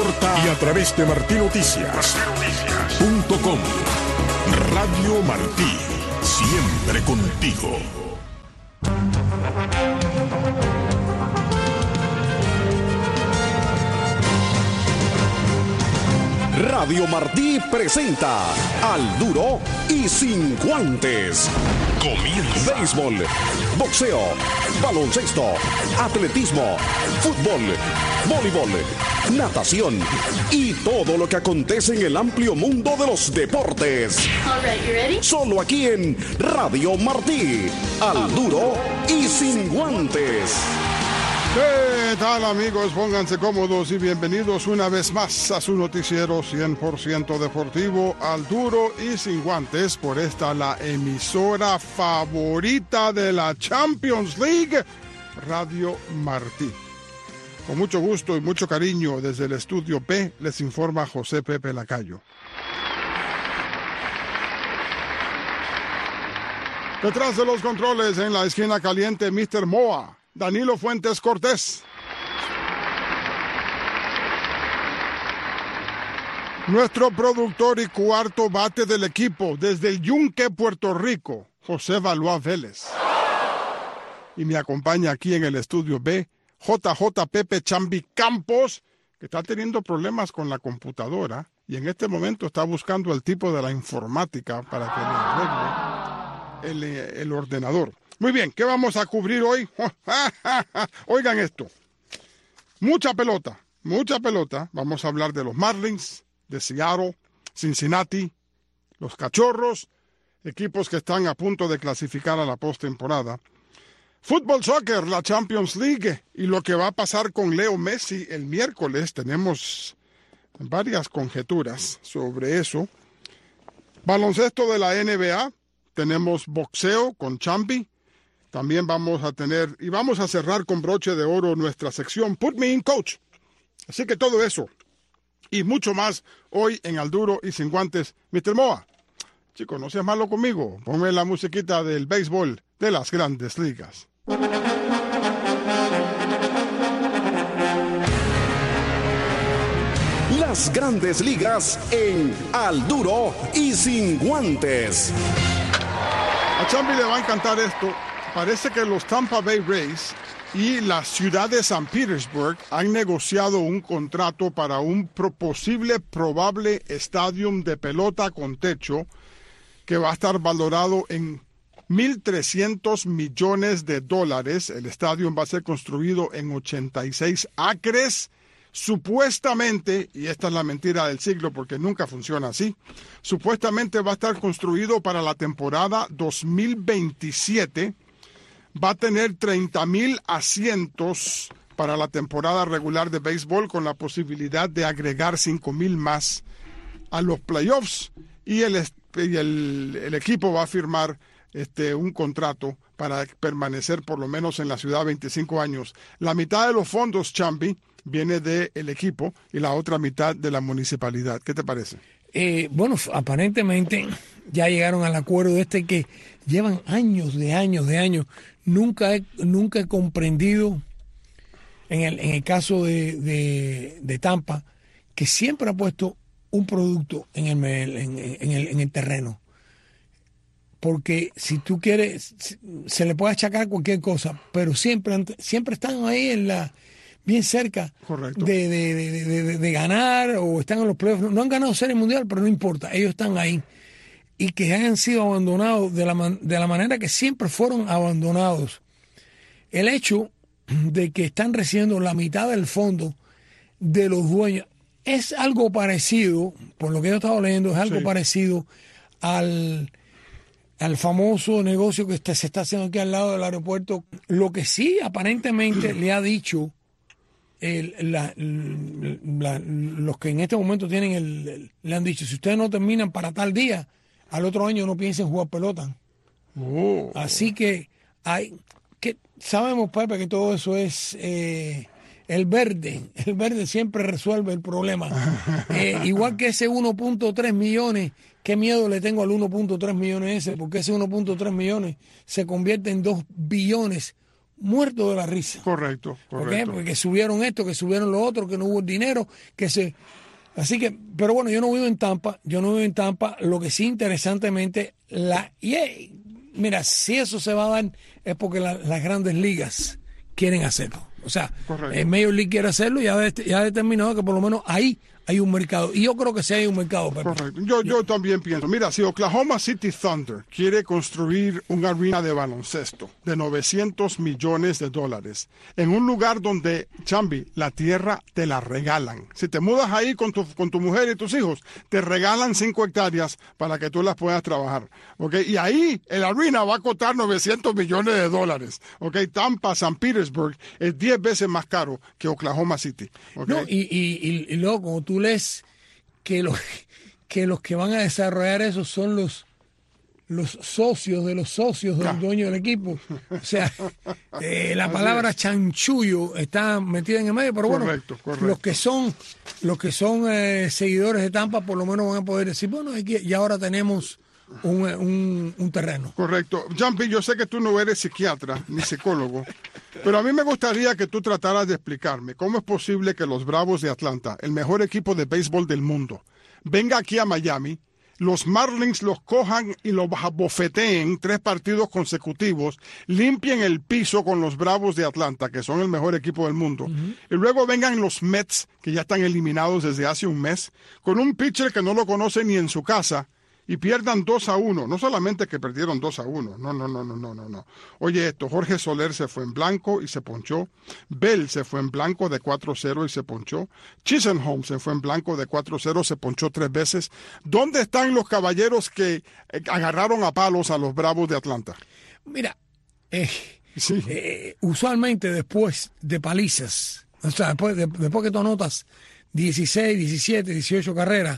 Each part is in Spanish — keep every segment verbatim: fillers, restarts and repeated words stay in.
corta y a través de martí noticias punto com. Radio Martí, siempre contigo. Radio Martí presenta Al Duro y Sin Guantes. Comienza. Béisbol, boxeo, baloncesto, atletismo, fútbol, voleibol, natación y todo lo que acontece en el amplio mundo de los deportes. All right, you ready? Solo aquí en Radio Martí. Al Duro y Sin Guantes. ¿Qué tal, amigos? Pónganse cómodos y bienvenidos una vez más a su noticiero cien por ciento deportivo, Al Duro y Sin Guantes, por esta la emisora favorita de la Champions League, Radio Martí. Con mucho gusto y mucho cariño desde el estudio P, les informa José Pepe Lacayo. Detrás de los controles, en la esquina caliente, mister Moa, Danilo Fuentes Cortés. Nuestro productor y cuarto bate del equipo, desde el Yunque, Puerto Rico, José Valois Vélez. Y me acompaña aquí en el estudio B, J J Pepe Chambi Campos, que está teniendo problemas con la computadora y en este momento está buscando el tipo de la informática para que le arregle el, el ordenador. Muy bien, ¿qué vamos a cubrir hoy? Oigan esto. Mucha pelota, mucha pelota. Vamos a hablar de los Marlins, de Seattle, Cincinnati, los Cachorros, equipos que están a punto de clasificar a la postemporada. Fútbol, soccer, la Champions League y lo que va a pasar con Leo Messi el miércoles. Tenemos varias conjeturas sobre eso. Baloncesto de la N B A. Tenemos boxeo con Chambi. También vamos a tener, y vamos a cerrar con broche de oro nuestra sección Put Me in Coach. Así que todo eso y mucho más hoy en Al Duro y Sin Guantes. mister Moa, chico, no seas malo conmigo. Ponme la musiquita del béisbol de las Grandes Ligas. Las Grandes Ligas en Al Duro y Sin Guantes. A Chambi le va a encantar esto. Parece que los Tampa Bay Rays y la ciudad de San Petersburg han negociado un contrato para un pro- posible, probable estadio de pelota con techo que va a estar valorado en mil trescientos millones de dólares. El estadio va a ser construido en ochenta y seis acres. Supuestamente, y esta es la mentira del siglo porque nunca funciona así, supuestamente va a estar construido para la temporada dos mil veintisiete. Va a tener treinta mil asientos para la temporada regular de béisbol, con la posibilidad de agregar cinco mil más a los playoffs. Y el, y el, el equipo va a firmar este, un contrato para permanecer por lo menos en la ciudad veinticinco años. La mitad de los fondos, Chambi, viene del equipo y la otra mitad de la municipalidad. ¿Qué te parece? Eh, bueno, aparentemente ya llegaron al acuerdo este que llevan años de años de años. Nunca he, nunca he comprendido en el, en el caso de, de, de Tampa, que siempre ha puesto un producto en el, en, en el, en el terreno. Porque si tú quieres, se le puede achacar cualquier cosa, pero siempre, siempre están ahí en la... bien cerca de, de, de, de, de ganar, o están en los playoffs. No, no han ganado Serie Mundial, pero no importa, ellos están ahí. Y que hayan sido abandonados de la, de la manera que siempre fueron abandonados. El hecho de que están recibiendo la mitad del fondo de los dueños es algo parecido, por lo que yo he estado leyendo, es algo sí. parecido al, al famoso negocio que está, se está haciendo aquí al lado del aeropuerto. Lo que sí aparentemente le ha dicho El, la, la, los que en este momento tienen el, el, le han dicho, si ustedes no terminan para tal día, al otro año no piensen jugar pelota. Oh. Así que hay que sabemos, Pepe, que todo eso es eh, el verde. El verde siempre resuelve el problema. eh, igual que ese uno punto tres millones, qué miedo le tengo al uno punto tres millones ese, porque ese uno punto tres millones se convierte en dos billones muertos de la risa. Correcto, correcto. ¿Okay? Porque subieron esto, que subieron lo otro, que no hubo dinero, que se... Así que, pero bueno, yo no vivo en Tampa, yo no vivo en Tampa, lo que sí interesantemente, la y, eh, mira, si eso se va a dar es porque la, las grandes ligas quieren hacerlo. O sea, correcto. El Major League quiere hacerlo y ya, de, ya ha determinado que por lo menos ahí hay un mercado. Y yo creo que sí hay un mercado, Pepe. Correcto. Yo, yo también pienso, mira, si Oklahoma City Thunder quiere construir una arena de baloncesto de novecientos millones de dólares en un lugar donde, Chambi, la tierra te la regalan. Si te mudas ahí con tu, con tu mujer y tus hijos, te regalan cinco hectáreas para que tú las puedas trabajar. ¿Okay? Y ahí el arena va a costar novecientos millones de dólares. ¿Okay? Tampa, San Petersburg es diez veces más caro que Oklahoma City. ¿Okay? No, y, y, y, y luego, como tú lees que los, que los que van a desarrollar eso son los, los socios de los socios del dueño del equipo. O sea, eh, la palabra chanchullo está metida en el medio, pero bueno, correcto, correcto. los que son, los que son eh, seguidores de Tampa por lo menos van a poder decir, bueno, hay que, y ahora tenemos un, un, un terreno. Correcto. Jumpy, yo sé que tú no eres psiquiatra ni psicólogo, pero a mí me gustaría que tú trataras de explicarme cómo es posible que los Bravos de Atlanta, el mejor equipo de béisbol del mundo, venga aquí a Miami, los Marlins los cojan y los bofeteen tres partidos consecutivos, limpien el piso con los Bravos de Atlanta, que son el mejor equipo del mundo, uh-huh. y luego vengan los Mets, que ya están eliminados desde hace un mes, con un pitcher que no lo conoce ni en su casa, y pierdan dos a uno. No solamente que perdieron dos a uno. No, no, no, no, no, no, no. Oye esto, Jorge Soler se fue en blanco y se ponchó. Bell se fue en blanco de cuatro cero y se ponchó. Chisenholm se fue en blanco de cuatro cero, se ponchó tres veces. ¿Dónde están los caballeros que eh, agarraron a palos a los Bravos de Atlanta? Mira, eh, sí. eh, usualmente después de palizas, o sea, después, de, después que tú anotas dieciséis, diecisiete, dieciocho carreras,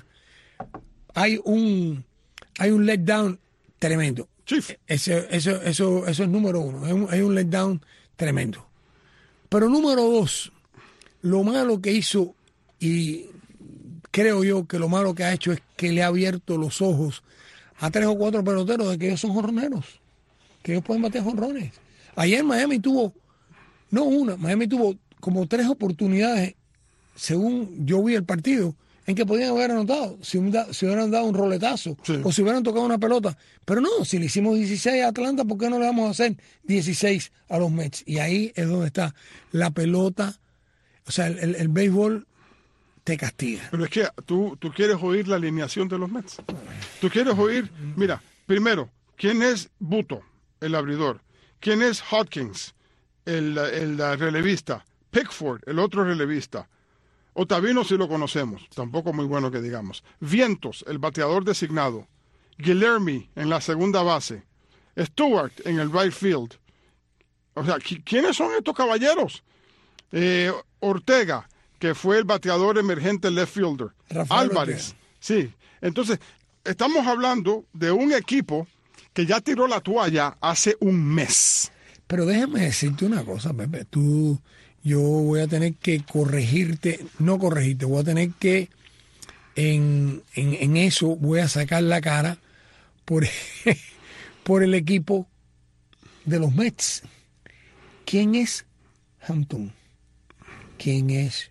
hay un... Hay un letdown tremendo. Chief. Eso, eso, eso, eso es número uno. Hay un, hay un letdown tremendo. Pero número dos, lo malo que hizo, y creo yo que lo malo que ha hecho es que le ha abierto los ojos a tres o cuatro peloteros de que ellos son jonroneros, que ellos pueden bater jonrones. Ayer Miami tuvo, no una, Miami tuvo como tres oportunidades, según yo vi el partido, en que podían haber anotado, si, un da, si hubieran dado un roletazo, sí. o si hubieran tocado una pelota. Pero no, si le hicimos dieciséis a Atlanta, ¿por qué no le vamos a hacer dieciséis a los Mets? Y ahí es donde está la pelota, o sea, el, el, el béisbol te castiga. Pero es que tú, tú quieres oír la alineación de los Mets. Tú quieres oír, mira, primero, ¿quién es Buto, el abridor? ¿Quién es Hodkins, el, el, el relevista? Pickford, el otro relevista. Ottavino sí lo conocemos, tampoco muy bueno que digamos. Vientos, el bateador designado. Guilherme en la segunda base. Stewart en el right field. O sea, ¿quiénes son estos caballeros? Eh, Ortega, que fue el bateador emergente left fielder. Rafael Álvarez. Ortega. Sí, entonces estamos hablando de un equipo que ya tiró la toalla hace un mes. Pero déjame decirte una cosa, Pepe, tú... Yo voy a tener que corregirte, no corregirte, voy a tener que, en, en, en eso, voy a sacar la cara por, por el equipo de los Mets. ¿Quién es Hampton? ¿Quién es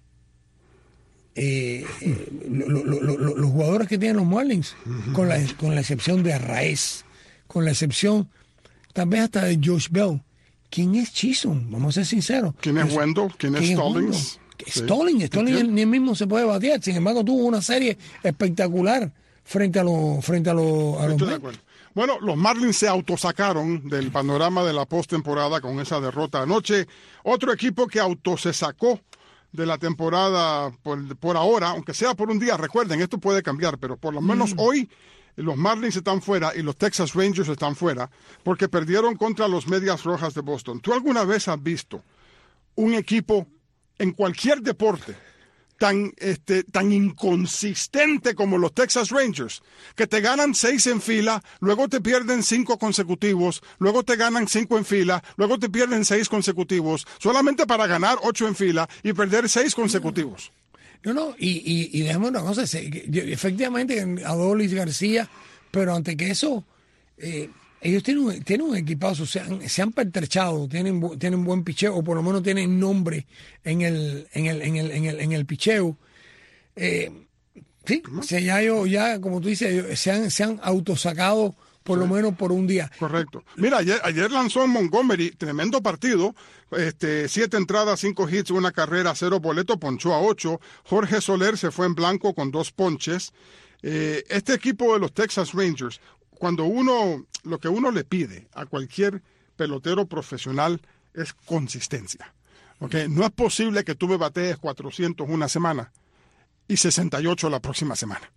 eh, eh, lo, lo, lo, lo, los jugadores que tienen los Marlins? Con la, con la excepción de Arraez, con la excepción tal vez hasta de Josh Bell. ¿Quién es Chisholm? Vamos a ser sinceros. ¿Quién es Wendell? ¿Quién, ¿Quién es Stallings? Sí. Stallings, Stallings ni mismo se puede batear. Sin embargo, tuvo una serie espectacular frente a los frente a los, a los Estoy de acuerdo. Bueno, los Marlins se autosacaron del panorama de la postemporada con esa derrota anoche. Otro equipo que auto se sacó de la temporada por, por ahora, aunque sea por un día. Recuerden, esto puede cambiar, pero por lo menos mm. hoy los Marlins están fuera y los Texas Rangers están fuera porque perdieron contra los Medias Rojas de Boston. ¿Tú alguna vez has visto un equipo en cualquier deporte tan, este, tan inconsistente como los Texas Rangers, que te ganan seis en fila, luego te pierden cinco consecutivos, luego te ganan cinco en fila, luego te pierden seis consecutivos, solamente para ganar ocho en fila y perder seis consecutivos? No, no, y, y, y déjame una cosa, efectivamente, Adolis García, pero antes que eso, eh, ellos tienen, un- tienen un equipazo, se han, se han pertrechado, tienen, bu- tienen buen picheo, o por lo menos tienen nombre en el, en el, en el, en el, en el picheo. Eh, sí, o sea, ya, ellos, ya, como tú dices, ellos se han, se han autosacado por lo menos por un día. Correcto. Mira, ayer, ayer lanzó en Montgomery, tremendo partido, este, siete entradas, cinco hits, una carrera, cero boleto, ponchó a ocho. Jorge Soler se fue en blanco con dos ponches. Eh, este equipo de los Texas Rangers, cuando uno, lo que uno le pide a cualquier pelotero profesional es consistencia. ¿Okay? No es posible que tú me batees cuatrocientos una semana y sesenta y ocho la próxima semana.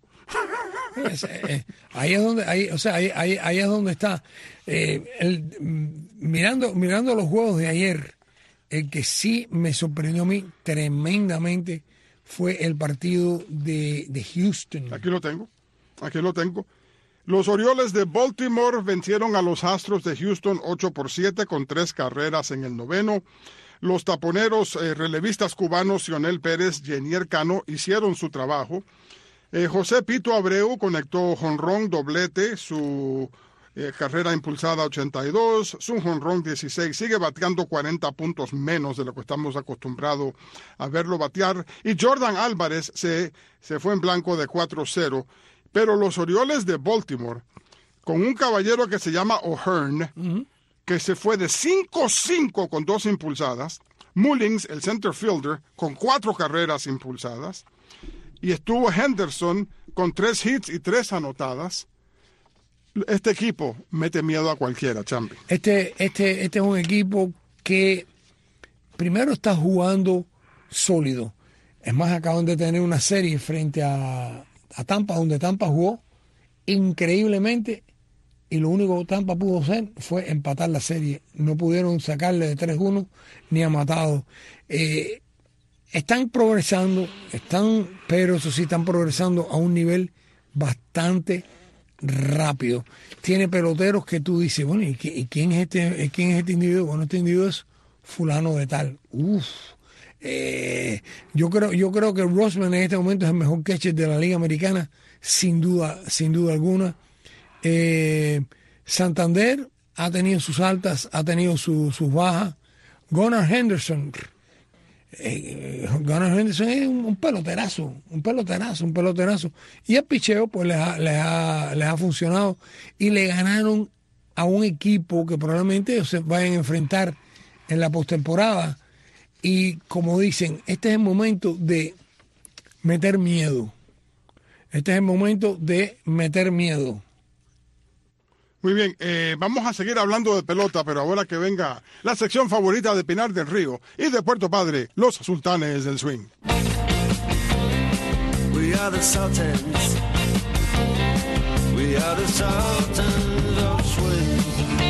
Es, eh, ahí es donde, ahí, o sea, ahí, ahí, ahí es donde está. Eh, el, mm, mirando, mirando los juegos de ayer, el que sí me sorprendió a mí tremendamente fue el partido de, de Houston. Aquí lo tengo, aquí lo tengo. Los Orioles de Baltimore vencieron a los Astros de Houston ocho por siete con tres carreras en el noveno. Los taponeros eh, relevistas cubanos Cionel Pérez, Yenier Cano hicieron su trabajo. Eh, José Pito Abreu conectó jonrón, doblete, su eh, carrera impulsada ochenta y dos, su jonrón dieciséis, sigue bateando cuarenta puntos menos de lo que estamos acostumbrados a verlo batear. Y Jordan Álvarez se, se fue en blanco de cuatro cero. Pero los Orioles de Baltimore, con un caballero que se llama O'Hearn, uh-huh. que se fue de cinco cinco con dos impulsadas, Mullins, el center fielder, con cuatro carreras impulsadas, y estuvo Henderson con tres hits y tres anotadas. Este equipo mete miedo a cualquiera, Champi. Este, este, este es un equipo que primero está jugando sólido. Es más, acaban de tener una serie frente a, a Tampa, donde Tampa jugó increíblemente, y lo único que Tampa pudo hacer fue empatar la serie. No pudieron sacarle de tres uno ni a Matado. Eh, Están progresando, están, pero eso sí, están progresando a un nivel bastante rápido. Tiene peloteros que tú dices, bueno, ¿y, qué, y quién es este, quién es este individuo? Bueno, este individuo es fulano de tal. Uf. Eh, yo creo, yo creo que Rosman en este momento es el mejor catcher de la Liga Americana, sin duda, sin duda alguna. Eh, Santander ha tenido sus altas, ha tenido su, sus bajas. Gunnar Henderson. Eh, Gunnar Henderson es un, un peloterazo, un peloterazo, un peloterazo. Y el picheo, pues les ha, les ha, les ha funcionado. Y le ganaron a un equipo que probablemente se vayan a enfrentar en la postemporada. Y como dicen, este es el momento de meter miedo. Este es el momento de meter miedo. Muy bien, eh, vamos a seguir hablando de pelota, pero ahora que venga la sección favorita de Pinar del Río y de Puerto Padre, los Sultanes del Swing. We are the Sultans. We are the Sultans of Swing.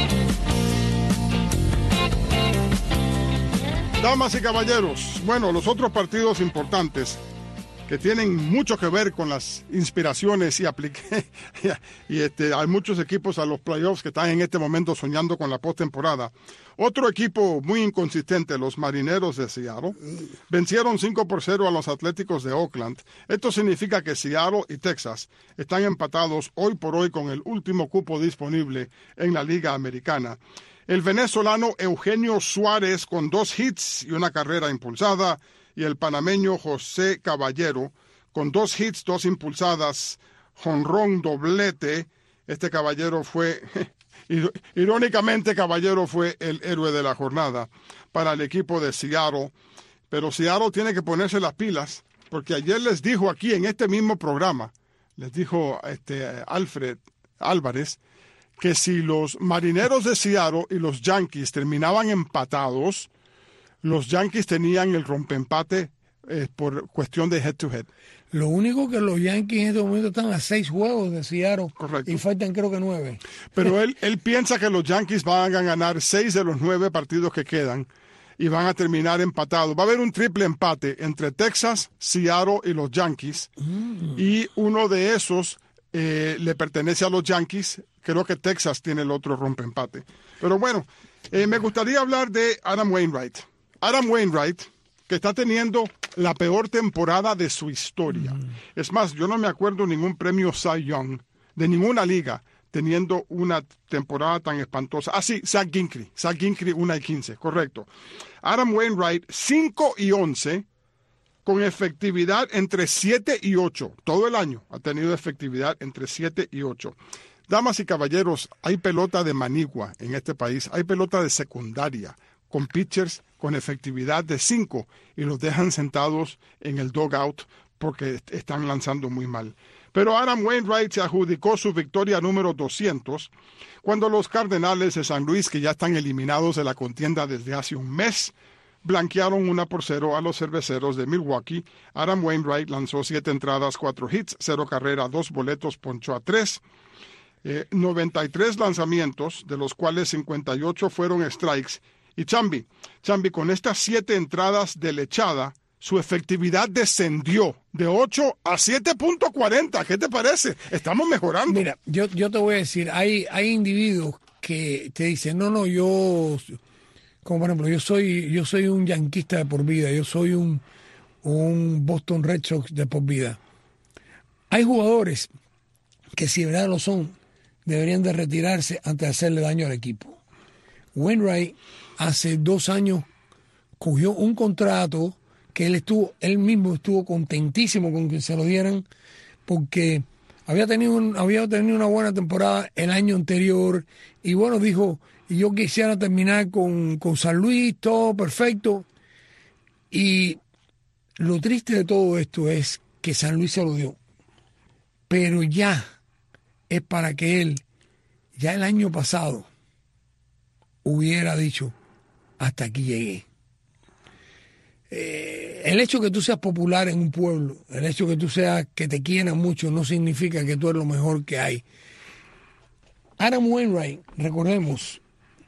Damas y caballeros, bueno, los otros partidos importantes que tienen mucho que ver con las inspiraciones y apliqué y este, hay muchos equipos a los playoffs que están en este momento soñando con la postemporada. Otro equipo muy inconsistente, los Marineros de Seattle, vencieron cinco por cero a los Atléticos de Oakland. Esto significa que Seattle y Texas están empatados hoy por hoy con el último cupo disponible en la Liga Americana. El venezolano Eugenio Suárez con dos hits y una carrera impulsada, y el panameño José Caballero con dos hits, dos impulsadas, jonrón, doblete. Este Caballero fue, irónicamente Caballero fue el héroe de la jornada para el equipo de Seattle. Pero Seattle tiene que ponerse las pilas, porque ayer les dijo aquí en este mismo programa, les dijo este Alfred Álvarez, que si los Marineros de Seattle y los Yankees terminaban empatados, los Yankees tenían el rompeempate eh, por cuestión de head-to-head. Lo único que los Yankees en este momento están a seis juegos de Seattle. Correcto. Y faltan creo que nueve. Pero él, él piensa que los Yankees van a ganar seis de los nueve partidos que quedan y van a terminar empatados. Va a haber un triple empate entre Texas, Seattle y los Yankees. Mm. Y uno de esos eh, le pertenece a los Yankees. Creo que Texas tiene el otro rompeempate. Pero bueno, eh, me gustaría hablar de Adam Wainwright. Adam Wainwright, que está teniendo la peor temporada de su historia. Mm. Es más, yo no me acuerdo ningún premio Cy Young de ninguna liga teniendo una temporada tan espantosa. Ah, sí, Zach Greinke, Zach Greinke una y quince, correcto. Adam Wainwright, cinco y once, con efectividad entre siete y ocho. Todo el año ha tenido efectividad entre siete y ocho. Damas y caballeros, hay pelota de manigua en este país, hay pelota de secundaria, con pitchers con efectividad de cinco y los dejan sentados en el dugout porque están lanzando muy mal. Pero Adam Wainwright se adjudicó su victoria número doscientos cuando los Cardenales de San Luis, que ya están eliminados de la contienda desde hace un mes, blanquearon una por cero a los Cerveceros de Milwaukee. Adam Wainwright lanzó siete entradas, cuatro hits, cero carrera, dos boletos, ponchó a tres. Eh, noventa y tres lanzamientos, de los cuales cincuenta y ocho fueron strikes. Y Chambi, Chambi, con estas siete entradas de lechada, su efectividad descendió de ocho a siete punto cuarenta. ¿Qué te parece? Estamos mejorando. Mira, yo, yo te voy a decir, hay, hay individuos que te dicen, no, no, yo, como por ejemplo, yo soy, yo soy un yanquista de por vida, yo soy un, un Boston Red Sox de por vida. Hay jugadores que si de verdad lo son, deberían de retirarse antes de hacerle daño al equipo. Wainwright hace dos años cogió un contrato que él estuvo, él mismo estuvo contentísimo con que se lo dieran porque había tenido, un, había tenido una buena temporada el año anterior y bueno, dijo, yo quisiera terminar con, con San Luis, todo perfecto. Y lo triste de todo esto es que San Luis se lo dio. Pero ya es para que él, ya el año pasado, hubiera dicho, hasta aquí llegué. Eh, el hecho que tú seas popular en un pueblo, el hecho que tú seas, que te quieran mucho, no significa que tú eres lo mejor que hay. Adam Wainwright, recordemos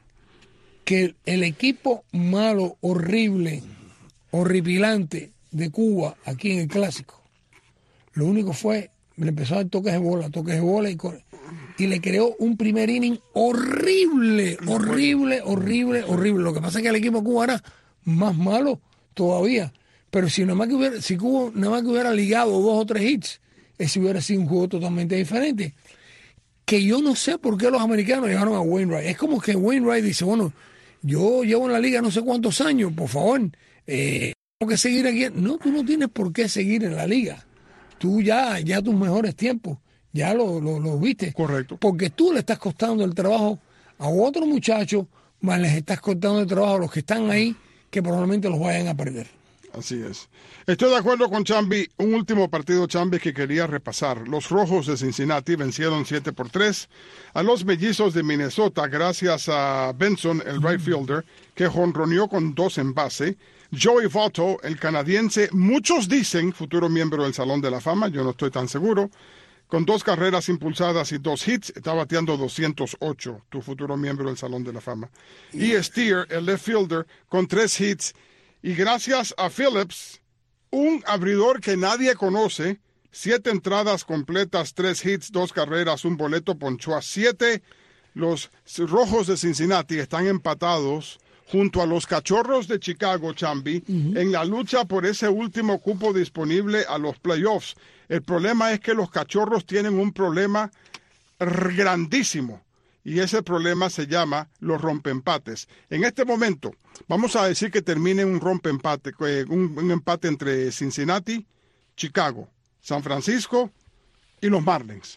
que el equipo malo, horrible, horripilante de Cuba, aquí en el Clásico, lo único fue, le empezó a dar toques de bola, toques de bola y, y le creó un primer inning horrible, horrible, horrible, horrible. Lo que pasa es que el equipo de Cuba era más malo todavía, pero si nada más que hubiera, si Cuba nada más que hubiera ligado dos o tres hits, ese hubiera sido un juego totalmente diferente. Que yo no sé por qué los americanos llegaron a Wainwright. Es como que Wainwright dice, bueno, yo llevo en la liga no sé cuántos años, por favor, eh, tengo que seguir aquí. No, tú no tienes por qué seguir en la liga. Tú ya, ya tus mejores tiempos, ya lo, lo, lo viste. Correcto. Porque tú le estás costando el trabajo a otros muchachos, más les estás costando el trabajo a los que están ahí, que probablemente los vayan a perder. Así es. Estoy de acuerdo con Chambi. Un último partido, Chambi, que quería repasar. Los Rojos de Cincinnati vencieron siete por tres a los Mellizos de Minnesota gracias a Benson, el right fielder, que jonroneó con dos en base. Joey Votto, el canadiense, muchos dicen futuro miembro del Salón de la Fama, yo no estoy tan seguro, con dos carreras impulsadas y dos hits, está bateando doscientos ocho, tu futuro miembro del Salón de la Fama. Y Steer, el left fielder, con tres hits. Y gracias a Phillips, un abridor que nadie conoce, siete entradas completas, tres hits, dos carreras, un boleto, ponchó a siete. Los Rojos de Cincinnati están empatados junto a los Cachorros de Chicago, Chambi, uh-huh. en la lucha por ese último cupo disponible a los playoffs. El problema es que los Cachorros tienen un problema grandísimo. Y ese problema se llama los rompeempates. En este momento, vamos a decir que termine un rompeempate, un, un empate entre Cincinnati, Chicago, San Francisco y los Marlins.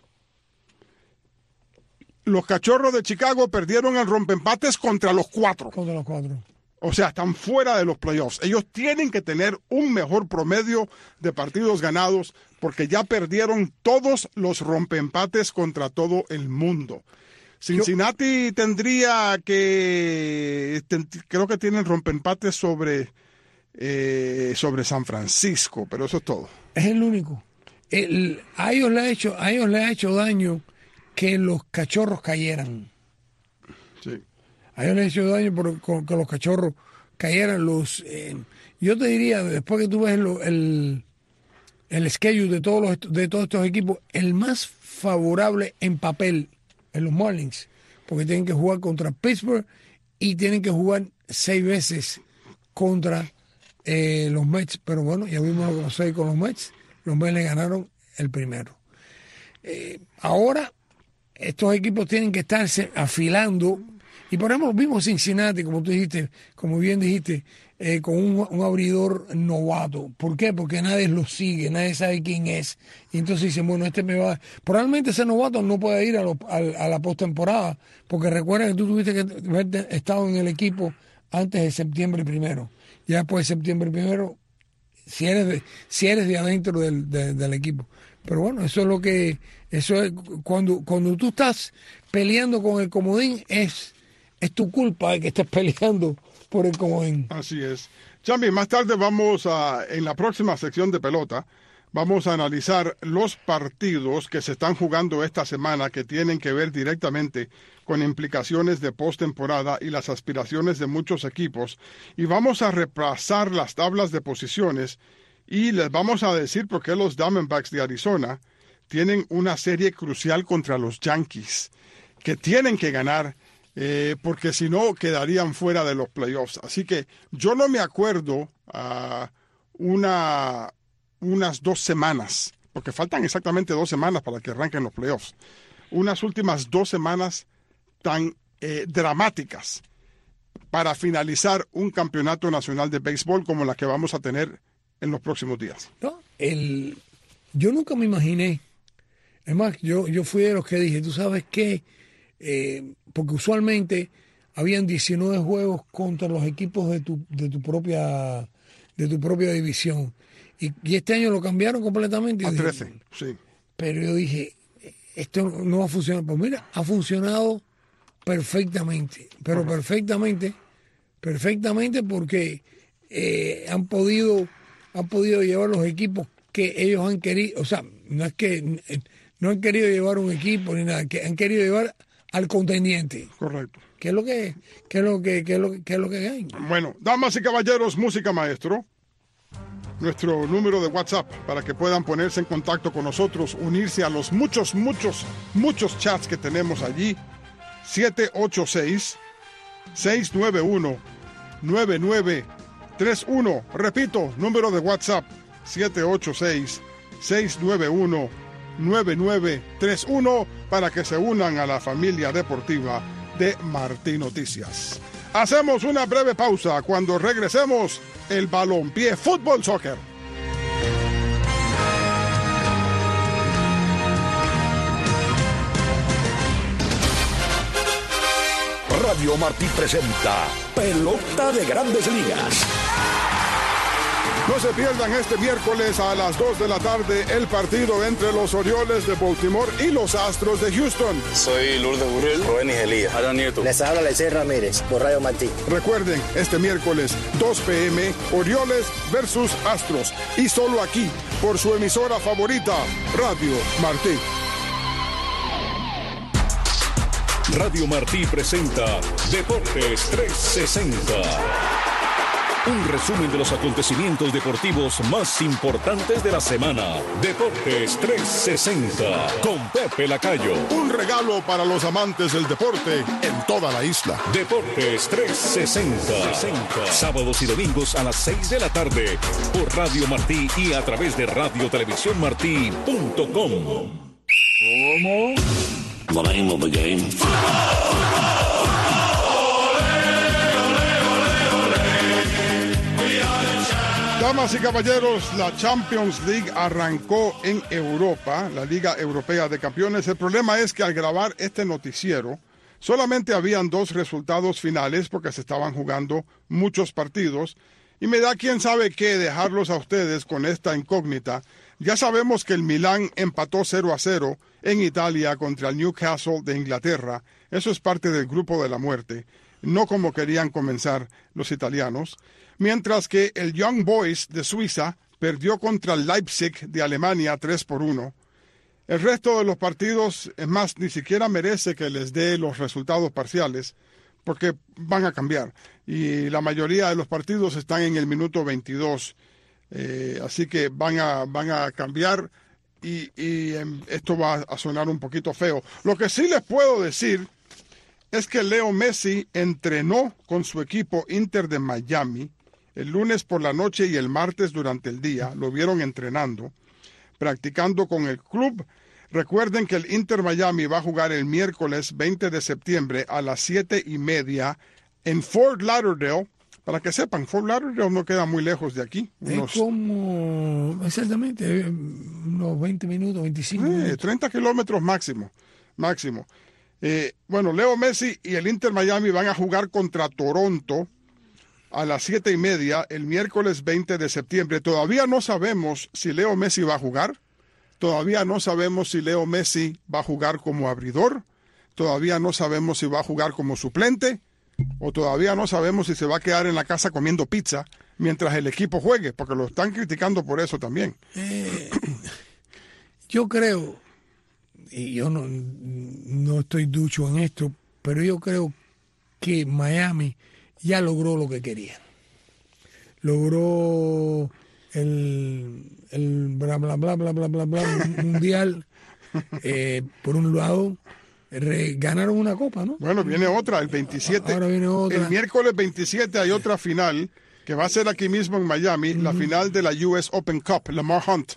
Los Cachorros de Chicago perdieron el rompeempates contra los cuatro. Contra los cuatro. O sea, están fuera de los playoffs. Ellos tienen que tener un mejor promedio de partidos ganados porque ya perdieron todos los rompeempates contra todo el mundo. Cincinnati Yo, tendría que, ten, creo que tienen rompeempates sobre, eh, sobre San Francisco, pero eso es todo. Es el único. El, a, ellos le ha hecho, a ellos le ha hecho daño que los Cachorros cayeran. Sí. A ellos les ha hecho daño por, con, que los Cachorros cayeran. Los, eh, yo te diría, después que tú ves el, el, el schedule de todos, los, de todos estos equipos, el más favorable en papel en los Marlins, porque tienen que jugar contra Pittsburgh y tienen que jugar seis veces contra eh, los Mets, pero bueno, ya vimos lo que pasó ahí con los Mets, los Mets le ganaron el primero. Eh, ahora estos equipos tienen que estarse afilando. Y por ejemplo, vimos Cincinnati, como tú dijiste, como bien dijiste, eh, con un, un abridor novato. ¿Por qué? Porque nadie lo sigue, nadie sabe quién es. Y entonces dicen, bueno, este me va... Probablemente ese novato no puede ir a, lo, a, a la postemporada, porque recuerda que tú tuviste que haber estado en el equipo antes de septiembre primero. Ya después de septiembre primero, si eres de, si eres de adentro del, de, del equipo. Pero bueno, eso es lo que... eso es cuando, cuando tú estás peleando con el comodín, es... es tu culpa de que estés peleando por el comodín. Así es. Chambi, más tarde vamos a, en la próxima sección de pelota, vamos a analizar los partidos que se están jugando esta semana que tienen que ver directamente con implicaciones de postemporada y las aspiraciones de muchos equipos. Y vamos a repasar las tablas de posiciones y les vamos a decir por qué los Diamondbacks de Arizona tienen una serie crucial contra los Yankees, que tienen que ganar, Eh, porque si no quedarían fuera de los playoffs. Así que yo no me acuerdo uh, una, unas dos semanas, porque faltan exactamente dos semanas para que arranquen los playoffs, unas últimas dos semanas tan eh, dramáticas para finalizar un campeonato nacional de béisbol como la que vamos a tener en los próximos días. No, el, yo nunca me imaginé, es más, yo, yo fui de los que dije, tú sabes qué, Eh, porque usualmente habían diecinueve juegos contra los equipos de tu, de tu propia de tu propia división y, y este año lo cambiaron completamente a dije, trece, sí. Pero yo dije, esto no va a funcionar. Pues mira, ha funcionado perfectamente, pero uh-huh. perfectamente perfectamente porque eh, han podido han podido llevar los equipos que ellos han querido, o sea, no es que no han querido llevar un equipo ni nada, que han querido llevar al contendiente. Correcto. ¿Qué es lo que qué es lo que qué es lo, qué es lo que hay? Bueno, damas y caballeros, música maestro. Nuestro número de WhatsApp para que puedan ponerse en contacto con nosotros, unirse a los muchos, muchos, muchos chats que tenemos allí. siete ocho seis, seis nueve uno, nueve nueve tres uno. Repito, número de WhatsApp siete ocho seis, seis nueve uno, nueve nueve tres uno para que se unan a la familia deportiva de Martí Noticias. Hacemos una breve pausa. Cuando regresemos, el balompié fútbol soccer. Radio Martí presenta Pelota de Grandes Ligas. No se pierdan este miércoles a las dos de la tarde el partido entre los Orioles de Baltimore y los Astros de Houston. Soy Lourdes Burrell, Rubén Igelía, Adán Nieto. Les habla Lecey Ramírez por Radio Martí. Recuerden, este miércoles, dos pe eme, Orioles versus Astros. Y solo aquí, por su emisora favorita, Radio Martí. Radio Martí presenta Deportes trescientos sesenta. Un resumen de los acontecimientos deportivos más importantes de la semana. Deportes trescientos sesenta con Pepe Lacayo. Un regalo para los amantes del deporte en toda la isla. Deportes trescientos sesenta. Sábados y domingos a las seis de la tarde por Radio Martí y a través de radio televisión martí punto com. ¿Cómo? The name of the game. Damas y caballeros, la Champions League arrancó en Europa, la Liga Europea de Campeones. El problema es que al grabar este noticiero, solamente habían dos resultados finales porque se estaban jugando muchos partidos. Y me da quién sabe qué dejarlos a ustedes con esta incógnita. Ya sabemos que el Milán empató cero a cero en Italia contra el Newcastle de Inglaterra. Eso es parte del grupo de la muerte, no como querían comenzar los italianos. Mientras que el Young Boys de Suiza perdió contra el Leipzig de Alemania tres por uno. El resto de los partidos, es más, ni siquiera merece que les dé los resultados parciales, porque van a cambiar. Y la mayoría de los partidos están en el minuto veintidós. Eh, así que van a, van a cambiar y, y eh, esto va a sonar un poquito feo. Lo que sí les puedo decir es que Leo Messi entrenó con su equipo Inter de Miami el lunes por la noche y el martes durante el día. Lo vieron entrenando, practicando con el club. Recuerden que el Inter Miami va a jugar el miércoles veinte de septiembre a las siete y media en Fort Lauderdale. Para que sepan, Fort Lauderdale no queda muy lejos de aquí. Unos, es como, exactamente, unos veinte minutos, veinticinco eh, minutos. treinta kilómetros máximo. máximo. Eh, bueno, Leo Messi y el Inter Miami van a jugar contra Toronto a las siete y media el miércoles veinte de septiembre. Todavía no sabemos si Leo Messi va a jugar. Todavía no sabemos si Leo Messi va a jugar como abridor. Todavía no sabemos si va a jugar como suplente. O todavía no sabemos si se va a quedar en la casa comiendo pizza mientras el equipo juegue, porque lo están criticando por eso también. Eh, yo creo, y yo no, no estoy ducho en esto, pero yo creo que Miami ya logró lo que quería. Logró el, el bla, bla, bla, bla, bla, bla, bla mundial, eh, por un lado. Re, ganaron una copa, ¿no? Bueno, viene otra, el veintisiete. Ahora viene otra. El miércoles veintisiete hay otra final que va a ser aquí mismo en Miami, uh-huh. la final de la U S Open Cup, Lamar Hunt.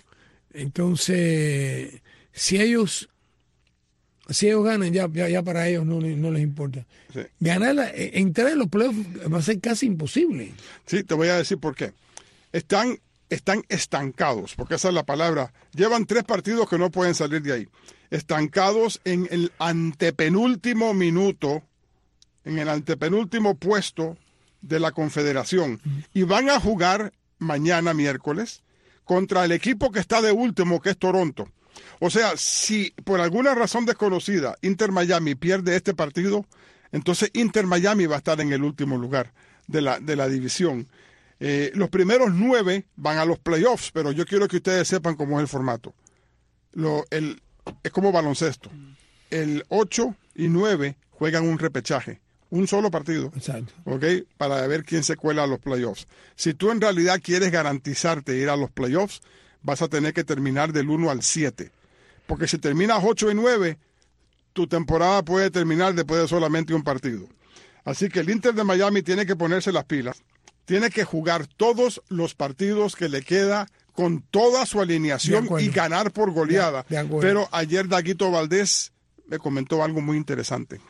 Entonces, si ellos si ellos ganan, ya, ya, ya para ellos no, no les importa. Sí. Ganar, la, entrar en los playoffs va a ser casi imposible. Sí, te voy a decir por qué. Están, están estancados, porque esa es la palabra. Llevan tres partidos que no pueden salir de ahí. Estancados en el antepenúltimo minuto, en el antepenúltimo puesto de la Confederación. Uh-huh. Y van a jugar mañana miércoles contra el equipo que está de último, que es Toronto. O sea, si por alguna razón desconocida Inter Miami pierde este partido, entonces Inter Miami va a estar en el último lugar de la, de la división. Eh, los primeros nueve van a los playoffs, pero yo quiero que ustedes sepan cómo es el formato. Lo, el Es como baloncesto. El ocho y nueve juegan un repechaje. Un solo partido. Exacto. ¿Ok? Para ver quién se cuela a los playoffs. Si tú en realidad quieres garantizarte ir a los playoffs, vas a tener que terminar del uno al siete. Porque si terminas ocho y nueve, tu temporada puede terminar después de solamente un partido. Así que el Inter de Miami tiene que ponerse las pilas. Tiene que jugar todos los partidos que le queda con toda su alineación y ganar por goleada. De, de Pero ayer Daguito Valdés me comentó algo muy interesante.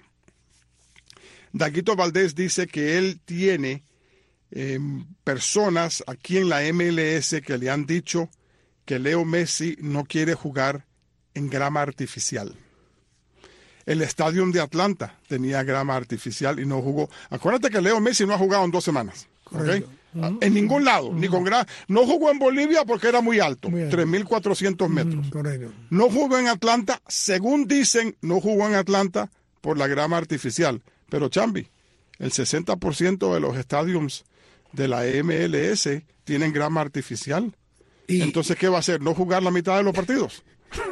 Daguito Valdés dice que él tiene eh, personas aquí en la M L S que le han dicho que Leo Messi no quiere jugar en grama artificial. El estadio de Atlanta tenía grama artificial y no jugó. Acuérdate que Leo Messi no ha jugado en dos semanas. ¿Okay? Uh-huh. En ningún lado, uh-huh. ni con gra... No jugó en Bolivia porque era muy alto, muy tres mil cuatrocientos metros. Uh-huh. Correcto. No jugó en Atlanta, según dicen, no jugó en Atlanta por la grama artificial. Pero Chambi, el sesenta por ciento de los estadios de la M L S tienen grama artificial. Y... Entonces, ¿qué va a hacer? ¿No jugar la mitad de los partidos?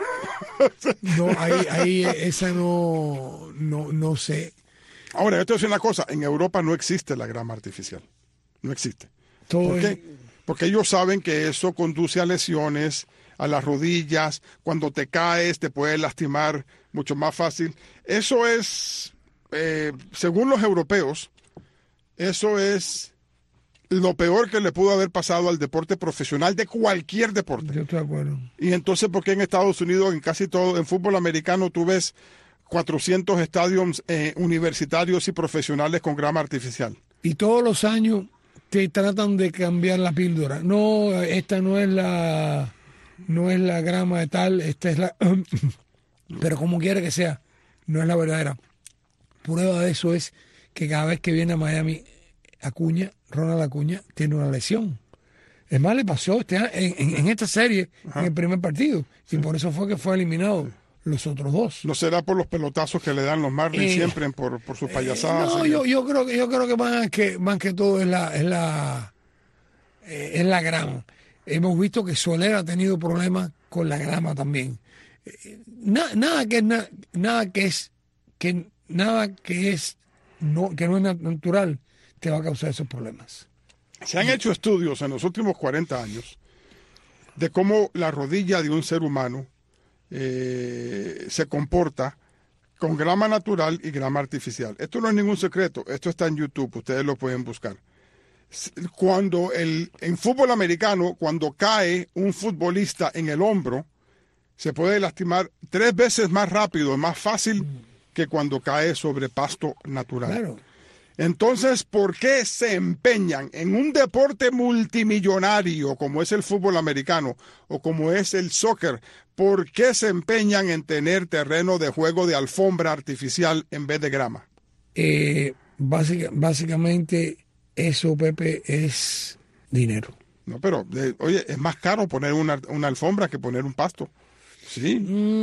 No, ahí, ahí esa no, no, no sé. Ahora, esto es una cosa, en Europa no existe la grama artificial. No existe. Todo ¿Por qué? Es... Porque ellos saben que eso conduce a lesiones, a las rodillas. Cuando te caes te puede lastimar mucho más fácil. Eso es, eh, según los europeos, eso es lo peor que le pudo haber pasado al deporte profesional de cualquier deporte. Yo estoy de acuerdo. Y entonces, ¿por qué en Estados Unidos, en casi todo, en fútbol americano, tú ves cuatrocientos estadios eh, universitarios y profesionales con grama artificial? Y todos los años te tratan de cambiar la píldora. No, esta no es la no es la grama de tal, esta es la pero como quiera que sea, no es la verdadera. Prueba de eso es que cada vez que viene a Miami Acuña, Ronald Acuña tiene una lesión. Es más, le pasó este, en, en, en esta serie, Ajá. en el primer partido, y sí. por eso fue que fue eliminado. Sí. Los otros dos. ¿No será por los pelotazos que le dan los Marlins eh, siempre por, por sus payasadas? Eh, no, yo, yo creo que yo creo que más que más que todo es la es la eh, es la grama. Hemos visto que Soler ha tenido problemas con la grama también. Eh, na, nada que na, nada que es que nada que es no que no es natural te va a causar esos problemas. Se han hecho estudios en los últimos cuarenta años de cómo la rodilla de un ser humano Eh, se comporta con grama natural y grama artificial. Esto no es ningún secreto, esto está en YouTube, ustedes lo pueden buscar. Cuando el, en fútbol americano, cuando cae un futbolista en el hombro, se puede lastimar tres veces más rápido, más fácil que cuando cae sobre pasto natural. Claro. Entonces, ¿por qué se empeñan en un deporte multimillonario como es el fútbol americano o como es el soccer? ¿Por qué se empeñan en tener terreno de juego de alfombra artificial en vez de grama? Eh, básica, básicamente eso, Pepe, es dinero. No, pero, eh, oye, es más caro poner una, una alfombra que poner un pasto. Sí.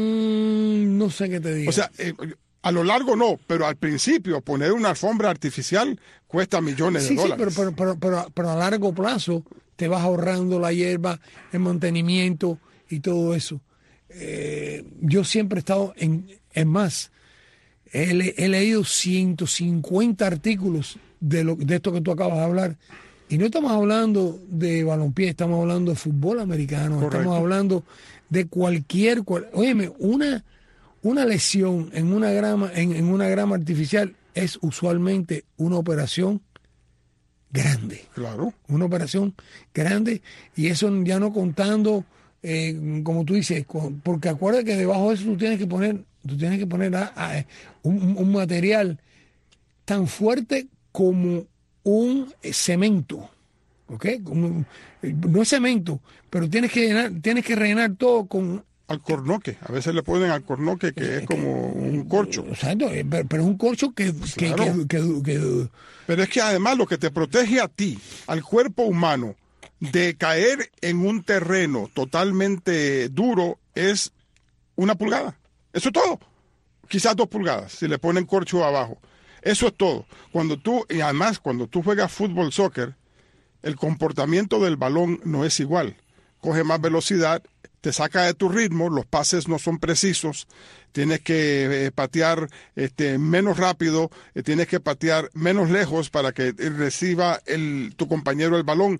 Mm, no sé qué te digo. O sea, eh, a lo largo no, pero al principio poner una alfombra artificial cuesta millones sí, de sí, dólares. pero, pero, pero, pero, pero a largo plazo te vas ahorrando la hierba, el mantenimiento y todo eso. Eh, yo siempre he estado en, en más, he, le- he leído ciento cincuenta artículos de, lo, de esto que tú acabas de hablar. Y no estamos hablando de balompié, estamos hablando de fútbol americano, Correcto. estamos hablando de cualquier... Cual, óyeme, una, una lesión en una grama, en, en una grama artificial es usualmente una operación grande. Claro. Una operación grande, y eso ya no contando, eh, como tú dices, con- porque acuérdate que debajo de eso tú tienes que poner, tú tienes que poner a- a- un, un material tan fuerte como un cemento, ¿ok? Como- no es cemento, pero tienes que llenar, tienes que rellenar todo con... Alcornoque. A veces le ponen alcornoque, que es como un corcho. Exacto, eh, pero, pero es un corcho que, que, Claro. que- que- que- Pero es que además lo que te protege a ti, al cuerpo humano, de caer en un terreno totalmente duro es una pulgada. Eso es todo. Quizás dos pulgadas, si le ponen corcho abajo. Eso es todo. Cuando tú, y además cuando tú juegas fútbol, soccer, el comportamiento del balón no es igual. Coge más velocidad, te saca de tu ritmo, los pases no son precisos, tienes que eh, patear este, menos rápido, eh, tienes que patear menos lejos para que reciba el, tu compañero el balón.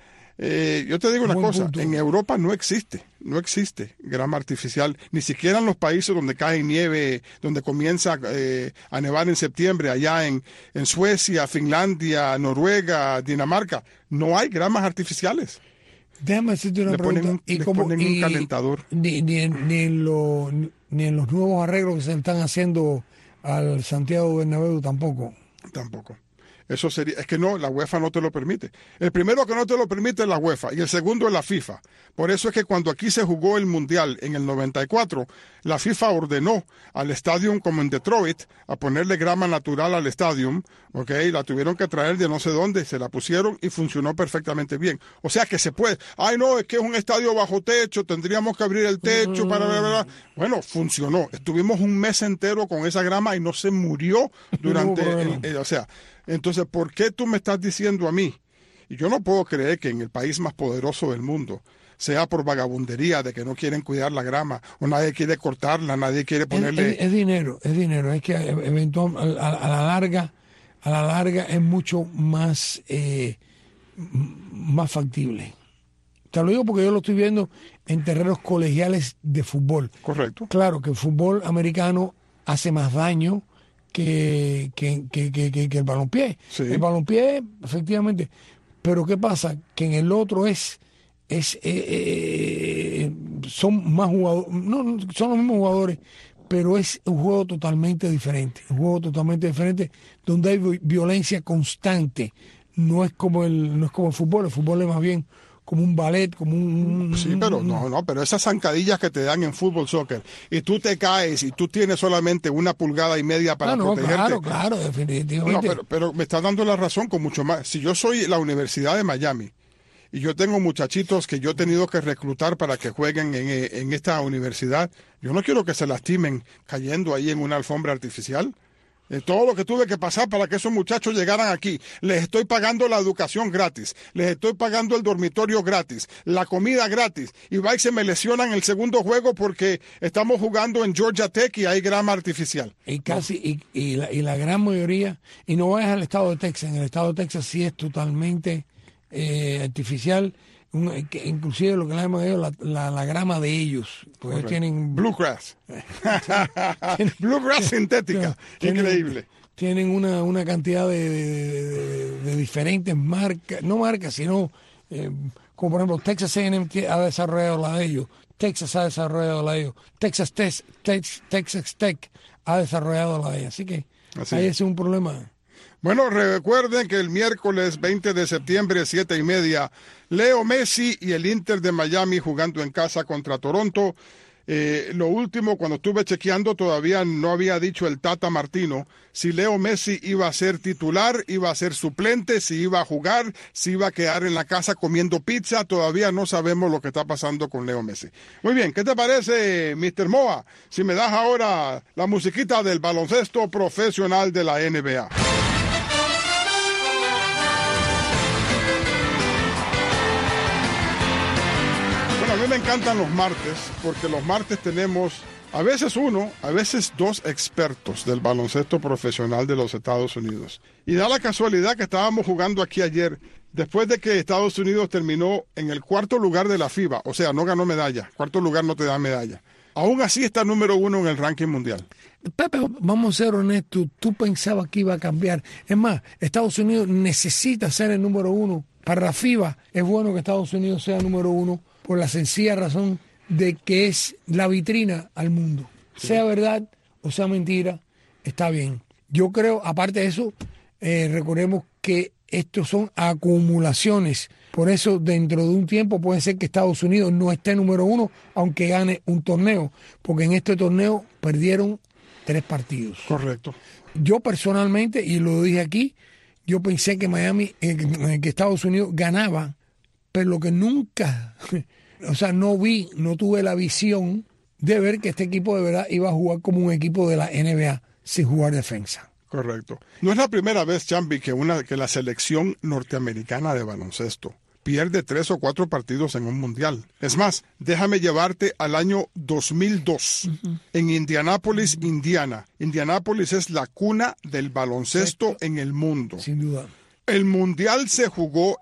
Eh, yo te digo una Buen cosa, punto. en Europa no existe, no existe grama artificial, ni siquiera en los países donde cae nieve, donde comienza eh, a nevar en septiembre, allá en, en Suecia, Finlandia, Noruega, Dinamarca, no hay gramas artificiales. Déjame hacerte una Le ponen pregunta. un- le ponen un calentador. Ni, ni en, ni en lo- ni en los nuevos arreglos que se están haciendo al Santiago Bernabéu tampoco. Tampoco. Eso sería, es que no, la UEFA no te lo permite. El primero que no te lo permite es la UEFA y el segundo es la FIFA. Por eso es que cuando aquí se jugó el Mundial en el noventa y cuatro, la FIFA ordenó al estadio como en Detroit a ponerle grama natural al estadio, ¿ok? La tuvieron que traer de no sé dónde, se la pusieron y funcionó perfectamente bien. O sea que se puede. Ay, no, es que es un estadio bajo techo, tendríamos que abrir el techo para... Bla, bla, bla. Bueno, funcionó. Estuvimos un mes entero con esa grama y no se murió durante... problema. el- el- o sea, entonces, ¿por qué tú me estás diciendo a mí? Y yo no puedo creer que en el país más poderoso del mundo sea por vagabundería de que no quieren cuidar la grama o nadie quiere cortarla, nadie quiere Es, ponerle... es- es dinero, es dinero. Es que eventualmente a, a la larga, a la larga es mucho más, eh, m- más factible. Te lo digo porque yo lo estoy viendo en terrenos colegiales de fútbol. Correcto. Claro que el fútbol americano hace más daño que, que, que, que, que- que el balompié. Sí. El balompié, efectivamente. Pero ¿qué pasa? Que en el otro es, es eh, eh, son más jugadores, no, no, son los mismos jugadores, pero es un juego totalmente diferente. Un juego totalmente diferente donde hay vi- violencia constante. No es como el, no es como el fútbol. El fútbol es más bien como un ballet, como un... Sí, pero no, no, pero esas zancadillas que te dan en fútbol, soccer, y tú te caes y tú tienes solamente una pulgada y media para Ah, no, protegerte. claro, claro, definitivamente. No, pero, pero me estás dando la razón con mucho más. Si yo soy la Universidad de Miami y yo tengo muchachitos que yo he tenido que reclutar para que jueguen en, eh, en esta universidad, yo no quiero que se lastimen cayendo ahí en una alfombra artificial. Eh, todo lo que tuve que pasar para que esos muchachos llegaran aquí. Les estoy pagando la educación gratis, les estoy pagando el dormitorio gratis, la comida gratis, y va y se me lesionan el segundo juego porque estamos jugando en Georgia Tech y hay grama artificial. Y casi, y, y, la, y la gran mayoría, y no vayas al estado de Texas, en el estado de Texas sí es totalmente eh, artificial, un- que inclusive lo que le llaman ellos, la, la, la grama de ellos, porque ellos tienen... Bluegrass. Bluegrass sintética. tienen- Increíble. Tienen una, una cantidad de, de- de- de diferentes marcas, no marcas, sino, eh, como por ejemplo Texas A and M ha desarrollado la de ellos, Texas ha desarrollado la de ellos. Texas, Tex, Tex, Texas Tech ha desarrollado la de ellos. Así que Así ahí es. es un problema. Bueno, recuerden que el miércoles veinte de septiembre, siete y media, Leo Messi y el Inter de Miami jugando en casa contra Toronto. Eh, lo último, cuando estuve chequeando, todavía no había dicho el Tata Martino si Leo Messi iba a ser titular, iba a ser suplente, si iba a jugar, si iba a quedar en la casa comiendo pizza. Todavía no sabemos lo que está pasando con Leo Messi. Muy bien, ¿qué te parece, mister Moa? Si me das ahora la musiquita del baloncesto profesional de la N B A. A mí me encantan los martes, porque los martes tenemos a veces uno, a veces dos expertos del baloncesto profesional de los Estados Unidos. Y da la casualidad que estábamos jugando aquí ayer, después de que Estados Unidos terminó en el cuarto lugar de la FIBA, o sea, no ganó medalla, cuarto lugar no te da medalla. Aún así está número uno en el ranking mundial. Pepe, vamos a ser honestos, tú pensabas que iba a cambiar. Es más, Estados Unidos necesita ser el número uno. Para la FIBA es bueno que Estados Unidos sea número uno, por la sencilla razón de que es la vitrina al mundo. Sí. Sea verdad o sea mentira, está bien. Yo creo, aparte de eso, eh, recordemos que estos son acumulaciones. Por eso, dentro de un tiempo puede ser que Estados Unidos no esté número uno, aunque gane un torneo, porque en este torneo perdieron tres partidos. Correcto. Yo personalmente, y lo dije aquí, yo pensé que Miami, eh, que Estados Unidos ganaba, pero lo que nunca, o sea, no vi, no tuve la visión de ver que este equipo de verdad iba a jugar como un equipo de la N B A sin jugar defensa. Correcto. No es la primera vez, Chambi, que, una, que la selección norteamericana de baloncesto pierde tres o cuatro partidos en un mundial. Es más, déjame llevarte al año dos mil dos, uh-huh. en Indianápolis, uh-huh. Indiana. Indianápolis es la cuna del baloncesto Exacto. en el mundo. Sin duda. El mundial se jugó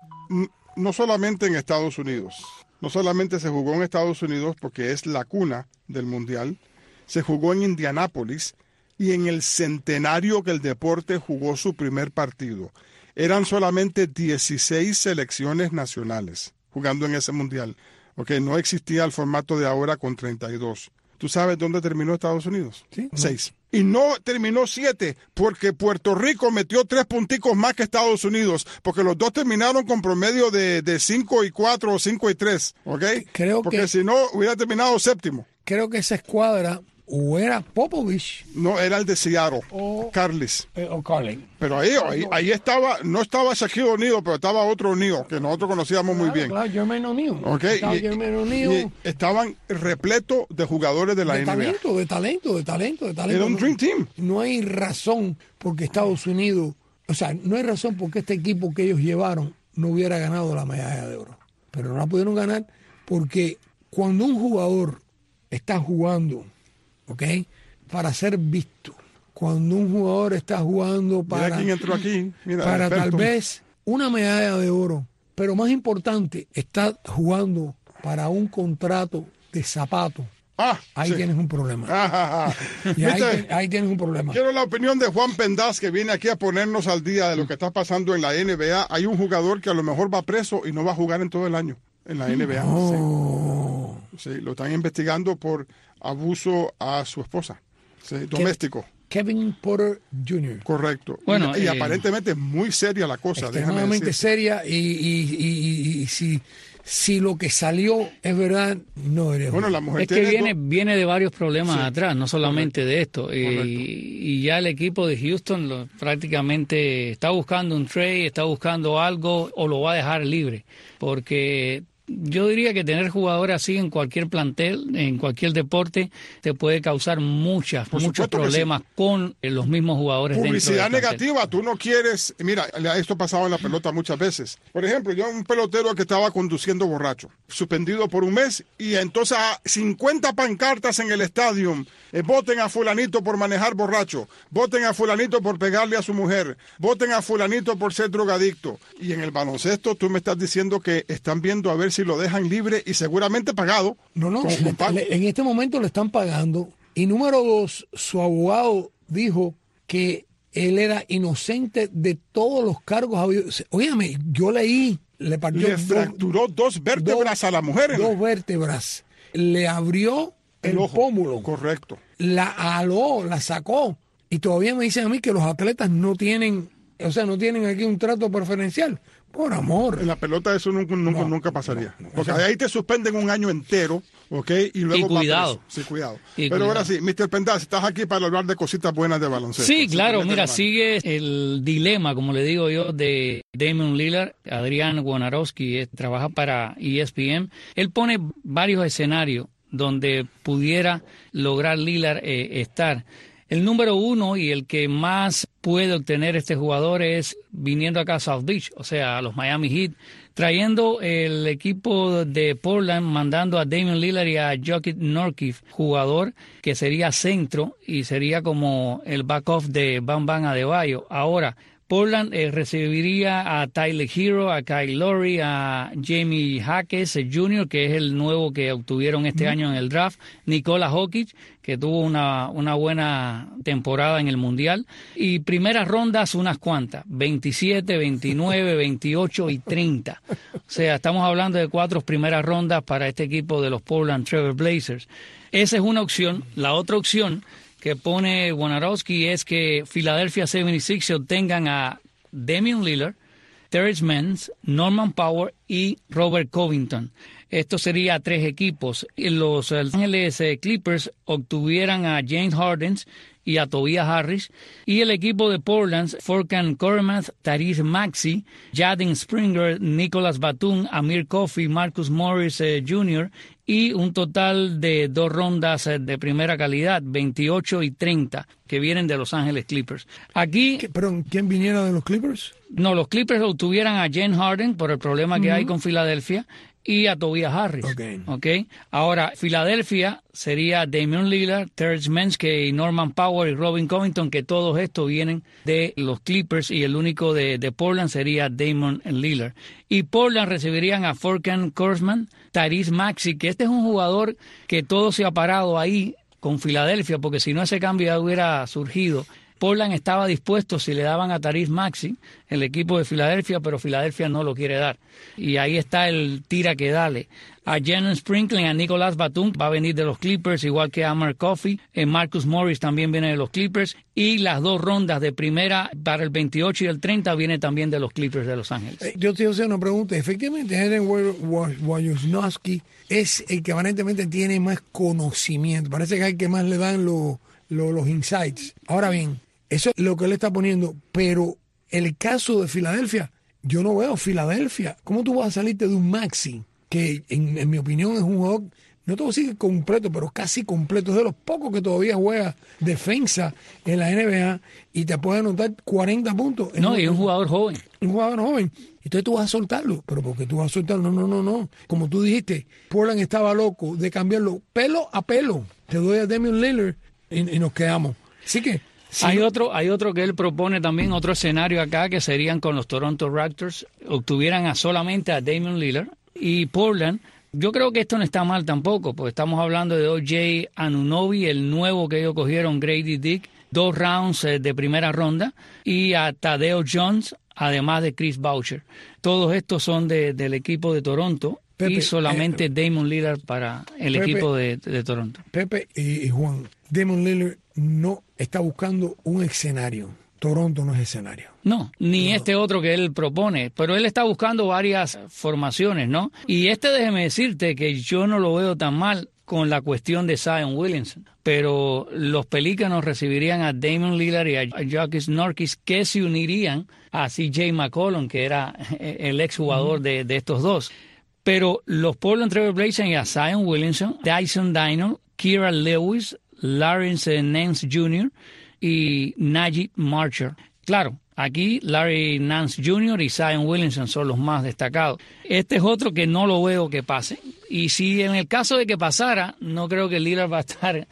no solamente en Estados Unidos, no solamente se jugó en Estados Unidos porque es la cuna del mundial, se jugó en Indianápolis y en el centenario que el deporte jugó su primer partido. Eran solamente dieciséis selecciones nacionales jugando en ese mundial. Okay, no existía el formato de ahora con treinta y dos. ¿Tú sabes dónde terminó Estados Unidos? Sí. Seis. Y no terminó siete, porque Puerto Rico metió tres punticos más que Estados Unidos, porque los dos terminaron con promedio de, de cinco y cuatro o cinco y tres, ¿ok? Creo porque que, si no, hubiera terminado séptimo. Creo que esa escuadra o era Popovich. No, era el de Seattle, o Carlis. Eh, o Carlin. Pero ahí, ahí, ahí estaba, no estaba Shaquille O'Neal, pero estaba otro O'Neal, que nosotros conocíamos claro, muy bien. Claro, Jermaine O'Neal. Okay. Estaba Y, Jermaine O'Neal. y estaban repletos de jugadores de la de N B A. Talento, de talento, de talento, de talento. Era un Dream Team. No hay razón porque Estados Unidos, o sea, no hay razón porque este equipo que ellos llevaron no hubiera ganado la medalla de oro. Pero no la pudieron ganar porque cuando un jugador está jugando, ¿ok?, para ser visto, cuando un jugador está jugando para, Mira quién entró aquí. Mira, para experto. tal vez una medalla de oro, pero más importante, está jugando para un contrato de zapatos. Ah, ahí sí. tienes un problema. Ah, ah, ah. Y ahí, ahí tienes un problema. Quiero la opinión de Juan Pendaz, que viene aquí a ponernos al día de lo que está pasando en la N B A. Hay un jugador que a lo mejor va preso y no va a jugar en todo el año en la N B A. Oh. Sí. Sí, lo están investigando por abuso a su esposa. Sí, doméstico. Kevin Porter junior Correcto. Bueno, y, y eh, aparentemente muy seria la cosa. Extremadamente seria y, y, y, y, y si, si lo que salió es verdad, no debería. Bueno, la mujer es que viene, do... viene de varios problemas sí, atrás, no solamente correcto, de esto. Y, y ya el equipo de Houston lo, prácticamente está buscando un trade, está buscando algo o lo va a dejar libre. Porque yo diría que tener jugadores así en cualquier plantel, en cualquier deporte, te puede causar muchas, Por muchos problemas sí. con los mismos jugadores. Publicidad dentro del negativa, plantel. tú no quieres. Mira, esto pasaba en la pelota muchas veces. Por ejemplo, yo un pelotero que estaba conduciendo borracho, suspendido por un mes, y entonces cincuenta pancartas en el estadio. Eh, voten a fulanito por manejar borracho, voten a fulanito por pegarle a su mujer, voten a fulanito por ser drogadicto. Y en el baloncesto tú me estás diciendo que están viendo a ver si lo dejan libre y seguramente pagado. No, no, con, con pago. Le, en este momento le están pagando. Y número dos, su abogado dijo que él era inocente de todos los cargos habidos. Óyame, yo leí, le partió Le fracturó dos, dos vértebras dos, a la mujer. Dos vértebras. le abrió el, el ojo, pómulo. Correcto. La aló, la sacó. Y todavía me dicen a mí que los atletas no tienen, o sea, no tienen aquí un trato preferencial. Por amor. En la pelota eso nunca, nunca, no, nunca pasaría. No, no, porque ahí te suspenden un año entero, ¿ok? Y luego y cuidado. Sí, cuidado. Y Pero cuidado. Ahora sí, mister Pendas, estás aquí para hablar de cositas buenas de baloncesto. Sí, claro. Mira, sigue el dilema, como le digo yo, de Damian Lillard. Adrián Wojnarowski eh, trabaja para E S P N. Él pone varios escenarios donde pudiera lograr Lillard eh, estar. El número uno y el que más puede obtener este jugador es viniendo acá a South Beach, o sea, a los Miami Heat, trayendo el equipo de Portland, mandando a Damian Lillard y a Jokic Nourkic, jugador que sería centro y sería como el back-off de Bam Bam Adebayo. Ahora, Portland eh, recibiría a Tyler Hero, a Kyle Lowry, a Jamie Jaques junior, que es el nuevo que obtuvieron este mm. año en el draft, Nikola Jokic, que tuvo una, una buena temporada en el Mundial, y primeras rondas unas cuantas, veintisiete, veintinueve, veintiocho y treinta. O sea, estamos hablando de cuatro primeras rondas para este equipo de los Portland Trail Blazers. Esa es una opción. La otra opción que pone Wojnarowski es que Philadelphia setenta y seis obtengan a Damian Lillard, Terrence Mann, Norman Powell y Robert Covington. Esto sería tres equipos. Los Los Ángeles Clippers obtuvieran a James Harden y a Tobias Harris, y el equipo de Portland, Furkan Korkmaz, Tyrese Maxey, Jaden Springer, Nicholas Batum, Amir Coffey, Marcus Morris eh, junior, y un total de dos rondas eh, de primera calidad, veintiocho y treinta, que vienen de Los Ángeles Clippers. Aquí... ¿Pero quién viniera de los Clippers? No, los Clippers obtuvieran a James Harden por el problema que uh-huh. hay con Filadelfia, y a Tobias Harris. Okay. Okay. Ahora, Filadelfia sería Damian Lillard, Terrence Mann y Norman Powell y Robin Covington, que todos estos vienen de los Clippers, y el único de, de Portland sería Damian Lillard. Y Portland recibirían a Furkan Korkmaz, Tyrese Maxey, que este es un jugador que todo se ha parado ahí con Filadelfia, porque si no ese cambio ya hubiera surgido. Portland estaba dispuesto si le daban a Tyrese Maxey, el equipo de Filadelfia, pero Filadelfia no lo quiere dar. Y ahí está el tira que dale. A Jalen Sprinkling, a Nicholas Batum, va a venir de los Clippers, igual que a Amir Coffey. Eh, Marcus Morris también viene de los Clippers. Y las dos rondas de primera para el veintiocho y el treinta viene también de los Clippers de Los Ángeles. Eh, yo te voy a hacer una pregunta. Efectivamente, Adrián Wojnarowski es el que aparentemente tiene más conocimiento. Parece que es el que más le dan lo, lo, los insights. Ahora bien, eso es lo que él está poniendo, pero el caso de Filadelfia, yo no veo Filadelfia. ¿Cómo tú vas a salirte de un Maxey? Que en, en mi opinión es un jugador, no te voy a decir completo, pero casi completo. Es de los pocos que todavía juega defensa en la N B A y te puede anotar cuarenta puntos. No, y es un jugador joven. Un jugador joven. Entonces tú vas a soltarlo. ¿Pero por qué tú vas a soltarlo? No, no, no, no. Como tú dijiste, Portland estaba loco de cambiarlo pelo a pelo. Te doy a Damian Lillard y, y nos quedamos. Así que... Sí. Hay otro, hay otro que él propone también, otro escenario acá, que serían con los Toronto Raptors, obtuvieran a solamente a Damian Lillard y Portland. Yo creo que esto no está mal tampoco, porque estamos hablando de O J Anunoby, el nuevo que ellos cogieron, Grady Dick, dos rounds eh, de primera ronda, y a Tadeo Jones, además de Chris Boucher. Todos estos son de, del equipo de Toronto. Pepe, y solamente eh, Damian Lillard para el Pepe, equipo de, de Toronto. Pepe y, y Juan, Damian Lillard no está buscando un escenario. Toronto no es escenario. No, ni no. Este otro que él propone, pero él está buscando varias formaciones, ¿no? Y este, déjeme decirte que yo no lo veo tan mal con la cuestión de Zion Williamson, pero los Pelícanos recibirían a Damian Lillard y a Jokic Nourkic, que se unirían a C J McCollum, que era el exjugador mm. de, de estos dos. Pero los Portland Trail Blazers y a Zion Williamson, Dyson Dino, Kira Lewis, Lawrence Nance junior y Najee Marshall. Claro, aquí Larry Nance junior y Zion Williamson son los más destacados. Este es otro que no lo veo que pase. Y si en el caso de que pasara, no creo que Lillard va a estar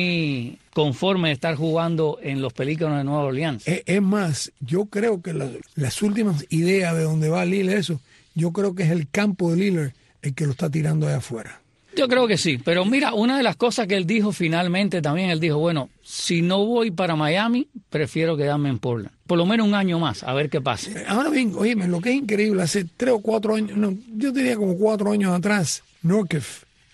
muy conforme de estar jugando en los Pelícanos de Nueva Orleans. Es, es más, yo creo que la, las últimas ideas de dónde va Lillard, eso, yo creo que es el campo de Lillard el que lo está tirando allá afuera. Yo creo que sí, pero mira, una de las cosas que él dijo finalmente también, él dijo, bueno, si no voy para Miami, prefiero quedarme en Portland. Por lo menos un año más, a ver qué pasa. Ahora bien, óyeme, lo que es increíble, hace tres o cuatro años, no, yo diría como cuatro años atrás, Nourkic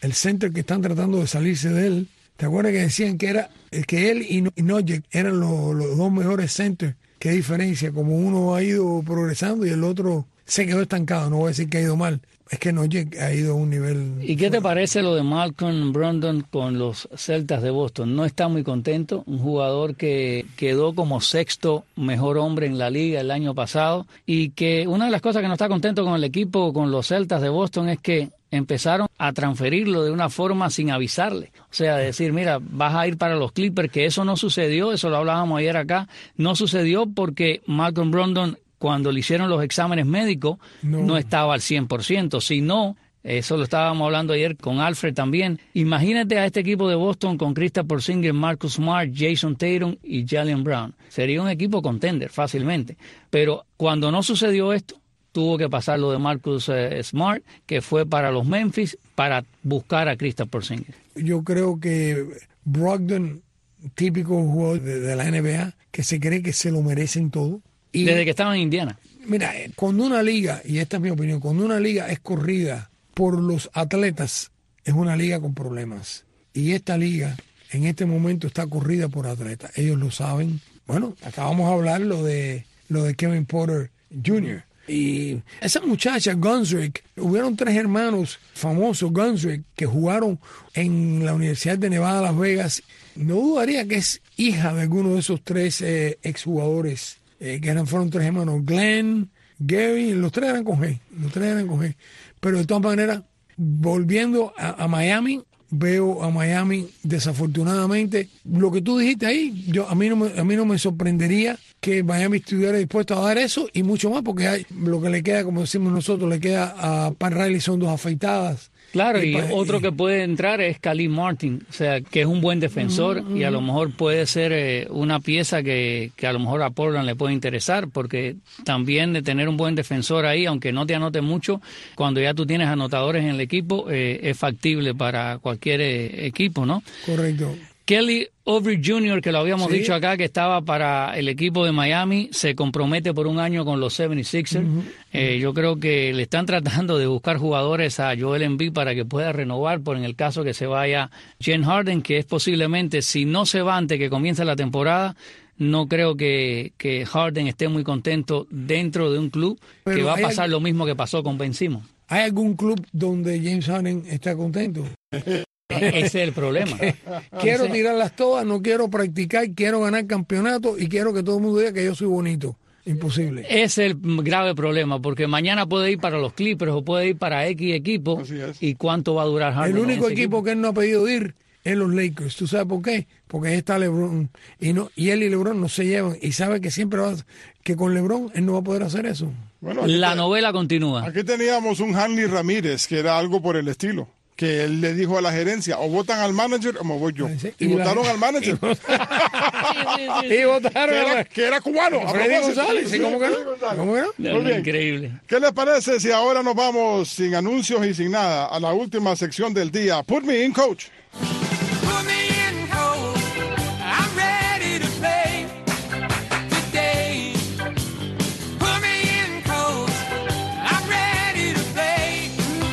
el center que están tratando de salirse de él. ¿Te acuerdas que decían que era que él y Nojek eran los, los dos mejores centers? ¿Qué diferencia? Como uno ha ido progresando y el otro se quedó estancado. No voy a decir que ha ido mal. Es que Nojek ha ido a un nivel... ¿Y qué te parece lo de Malcolm Brogdon con los Celtas de Boston? No está muy contento. Un jugador que quedó como sexto mejor hombre en la liga el año pasado y que una de las cosas que no está contento con el equipo, con los Celtas de Boston, es que empezaron a transferirlo de una forma sin avisarle. O sea, decir, mira, vas a ir para los Clippers, que eso no sucedió, eso lo hablábamos ayer acá, no sucedió porque Malcolm Brogdon, cuando le hicieron los exámenes médicos, no, no estaba al cien por ciento, sino, eso lo estábamos hablando ayer con Alfred también, imagínate a este equipo de Boston con Kristaps Porzingis, Marcus Smart, Jason Tatum y Jaylen Brown. Sería un equipo contender fácilmente, pero cuando no sucedió esto, tuvo que pasar lo de Marcus eh, Smart, que fue para los Memphis, para buscar a Kristaps Porzingis. Yo creo que Brogdon, típico jugador de, de la N B A, que se cree que se lo merecen todo. Y, desde que estaba en Indiana. Mira, cuando una liga, y esta es mi opinión, cuando una liga es corrida por los atletas, es una liga con problemas. Y esta liga, en este momento, está corrida por atletas. Ellos lo saben. Bueno, acabamos de hablar lo de, lo de Kevin Porter junior Y esa muchacha, Gunsrick, hubieron tres hermanos famosos, Gunsrick, que jugaron en la Universidad de Nevada, Las Vegas. No dudaría que es hija de alguno de esos tres eh, exjugadores, eh, que eran, fueron tres hermanos, Glenn, Gary, los tres eran con G, los tres eran con G. Pero de todas maneras, volviendo a, a Miami, veo a Miami, desafortunadamente, lo que tú dijiste ahí, yo a mí no me, a mí no me sorprendería que Miami estuviera dispuesto a dar eso y mucho más, porque hay, lo que le queda, como decimos nosotros, le queda a Pat Riley son dos afeitadas. Claro, y, y pa, otro y, que puede entrar es Khalil Martin, o sea, que es un buen defensor mm, y a lo mejor puede ser eh, una pieza que, que a lo mejor a Portland le puede interesar, porque también de tener un buen defensor ahí, aunque no te anote mucho, cuando ya tú tienes anotadores en el equipo, eh, es factible para cualquier eh, equipo, ¿no? Correcto. Kelly Oubre junior, que lo habíamos sí. dicho acá, que estaba para el equipo de Miami, se compromete por un año con los setenta y seis ers. Uh-huh. Eh, yo creo que le están tratando de buscar jugadores a Joel Embiid para que pueda renovar, por en el caso que se vaya James Harden, que es posiblemente, si no se va antes que comience la temporada, no creo que, que Harden esté muy contento dentro de un club Pero que va a pasar algún... lo mismo que pasó con Ben Simmons. ¿Hay algún club donde James Harden está contento? Ese es el problema. Quiero tirarlas todas, no quiero practicar, quiero ganar campeonato y quiero que todo el mundo diga que yo soy bonito. Imposible. Ese es el grave problema, porque mañana puede ir para los Clippers o puede ir para X equipo. ¿Y cuánto va a durar Harden? El único equipo, equipo que él no ha pedido ir es los Lakers. ¿Tú sabes por qué? Porque ahí está LeBron y no y él y LeBron no se llevan y sabe que siempre va que con LeBron él no va a poder hacer eso. Bueno, la te, novela continúa. Aquí teníamos un Hanley Ramírez que era algo por el estilo, que él le dijo a la gerencia, o votan al manager o me voy yo. Sí, y, y votaron la... al manager. Y, sí, sí, sí. y votaron que era, que era cubano. Freddy González. Sí, ¿Cómo que no? ¿Cómo que no? Muy bien. Increíble. ¿Qué les parece si ahora nos vamos sin anuncios y sin nada a la última sección del día? Put me in, coach. Put me in, coach. I'm ready to play today. Put me in, coach. I'm ready to play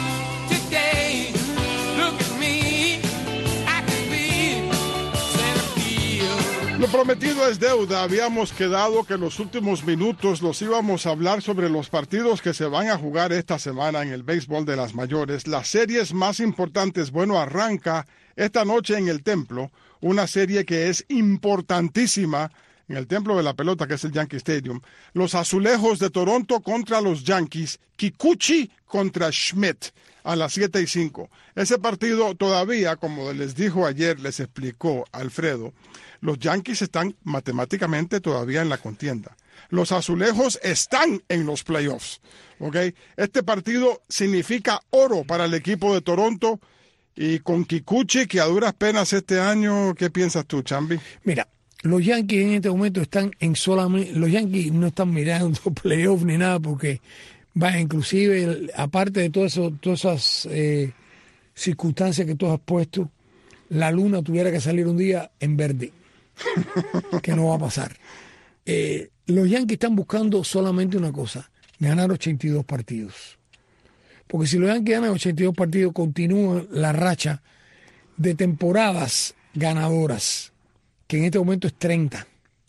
today. Look at me. I can be center field. Lo prometido es deuda. Habíamos quedado que los últimos minutos los íbamos a hablar sobre los partidos que se van a jugar esta semana en el béisbol de las mayores. Las series más importantes, bueno, arranca esta noche en el Templo, una serie que es importantísima en el Templo de la Pelota, que es el Yankee Stadium. Los Azulejos de Toronto contra los Yankees, Kikuchi contra Schmidt a las siete y cinco. Ese partido todavía, como les dijo ayer, les explicó Alfredo, los Yankees están matemáticamente todavía en la contienda. Los Azulejos están en los playoffs. ¿Okay? Este partido significa oro para el equipo de Toronto. Y con Kikuchi, que a duras penas este año, ¿qué piensas tú, Chambi? Mira, los Yankees en este momento están en solamente... Los Yankees no están mirando playoffs ni nada porque, vaya, inclusive, aparte de todo eso, todas esas eh, circunstancias que tú has puesto, la luna tuviera que salir un día en verde, que no va a pasar. Eh, los Yankees están buscando solamente una cosa, ganar ochenta y dos partidos. Porque si los Yankees ganan ochenta y dos partidos, continúa la racha de temporadas ganadoras, que en este momento es treinta.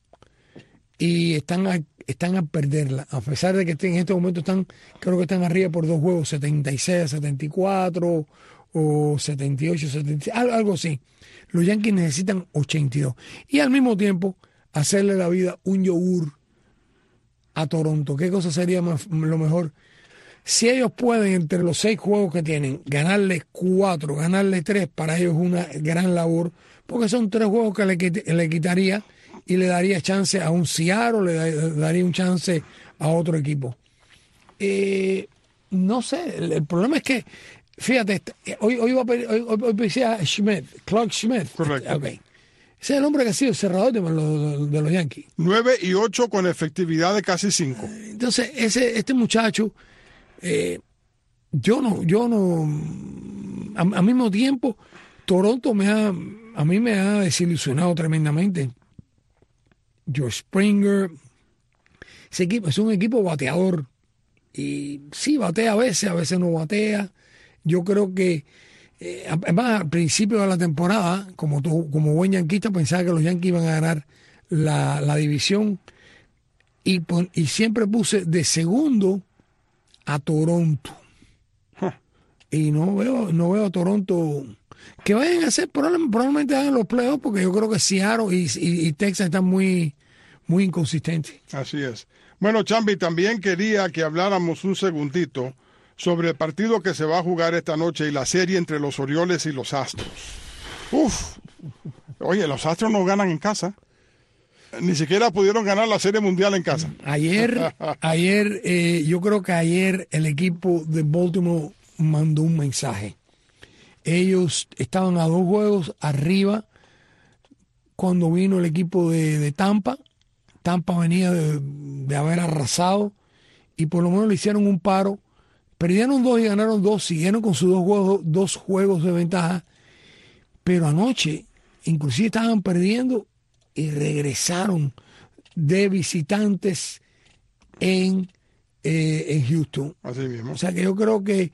Y están a, están a perderla, a pesar de que en este momento están, creo que están arriba por dos juegos, setenta y seis a setenta y cuatro o setenta y ocho a setenta y seis, algo, algo así. Los Yankees necesitan ochenta y dos. Y al mismo tiempo, hacerle la vida un yogur a Toronto. ¿Qué cosa sería más, lo mejor? Si ellos pueden, entre los seis juegos que tienen, ganarle cuatro, ganarle tres, para ellos es una gran labor, porque son tres juegos que le, quit- le quitaría y le daría chance a un Seattle, le, da- le daría un chance a otro equipo. Eh, no sé, el, el problema es que, fíjate, esta- hoy, hoy, va a pedir- hoy, hoy, hoy pensé a Schmidt, Clark Schmidt. Correcto. Okay. Ese es el hombre que ha sido el cerrador de los, de los Yankees. nueve y ocho con efectividad de casi cinco. Entonces, ese, este muchacho, eh, yo no, yo no, a- al mismo tiempo, Toronto me ha, a mí me ha desilusionado tremendamente. George Springer, ese equipo es un equipo bateador y sí batea a veces, a veces no batea. Yo creo que eh, además al principio de la temporada, como tú, como buen yanquista, pensaba que los Yankees iban a ganar la, la división y, pon- y siempre puse de segundo a Toronto. Y no veo, no veo a Toronto que vayan a hacer, probable- probablemente hagan los playoffs, porque yo creo que Seattle y, y, y Texas están muy, muy inconsistentes. Así es. Bueno, Chambi, también quería que habláramos un segundito sobre el partido que se va a jugar esta noche y la serie entre los Orioles y los Astros. Uf, oye, los Astros no ganan en casa. Ni siquiera pudieron ganar la Serie Mundial en casa. Ayer, ayer, eh, yo creo que ayer el equipo de Baltimore mandó un mensaje. Ellos estaban a dos juegos arriba cuando vino el equipo de, de Tampa. Tampa venía de, de haber arrasado y por lo menos le hicieron un paro. Perdieron dos y ganaron dos, siguieron con sus dos juegos, dos juegos de ventaja. Pero anoche, inclusive estaban perdiendo y regresaron de visitantes en, eh, en Houston. Así mismo. O sea que yo creo que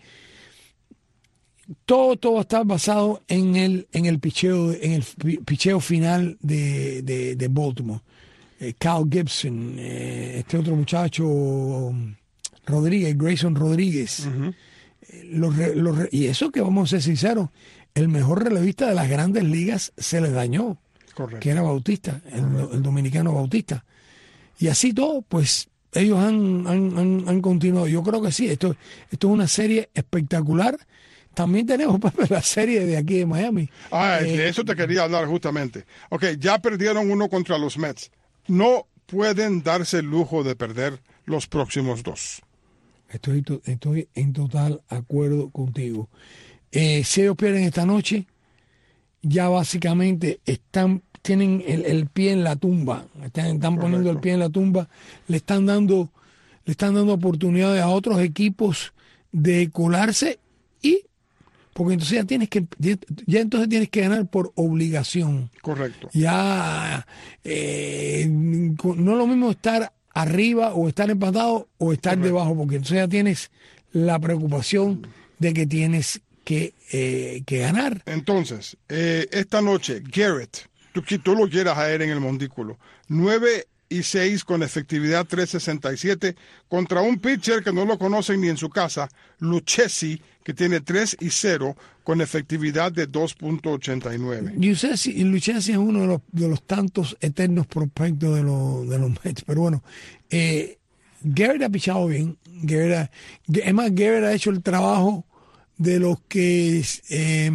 todo, todo está basado en el, en el picheo, en el pi- picheo final de, de, de Baltimore. Eh, Kyle Gibson, eh, este otro muchacho, um, Rodríguez, Grayson Rodríguez. Eh, los re- los re- y eso que vamos a ser sinceros, el mejor relevista de las grandes ligas se les dañó, Correcto. que era Bautista, el, el dominicano Bautista. Y así todo, pues ellos han, han, han, han continuado. Yo creo que sí, esto, esto es una serie espectacular. También tenemos, Pepe, la serie de aquí de Miami. Ah, Eh, de eso te quería hablar justamente. Ok, ya perdieron uno contra los Mets. No pueden darse el lujo de perder los próximos dos. Estoy, to- estoy en total acuerdo contigo. Eh, si ellos pierden esta noche, ya básicamente están tienen el, el pie en la tumba. Están, están poniendo el pie en la tumba. Le están dando, le están dando oportunidades a otros equipos de colarse y porque entonces ya tienes que ya, ya entonces tienes que ganar por obligación. Correcto. Ya eh, no es lo mismo estar arriba o estar empatado o estar Correcto. debajo, porque entonces ya tienes la preocupación de que tienes que, eh, que ganar. Entonces, eh, esta noche, Garrett, tú, que tú lo quieras a él en el montículo, nueve y seis con efectividad tres sesenta y siete contra un pitcher que no lo conocen ni en su casa, Lucchesi, que tiene tres y cero con efectividad de dos punto ochenta y nueve. Lucchesi Lucchesi es uno de los, de los tantos eternos prospectos de los, de los Mets, pero bueno, eh, Garrett ha pichado bien. Garrett ha- es más, Garrett ha hecho el trabajo de los que eh,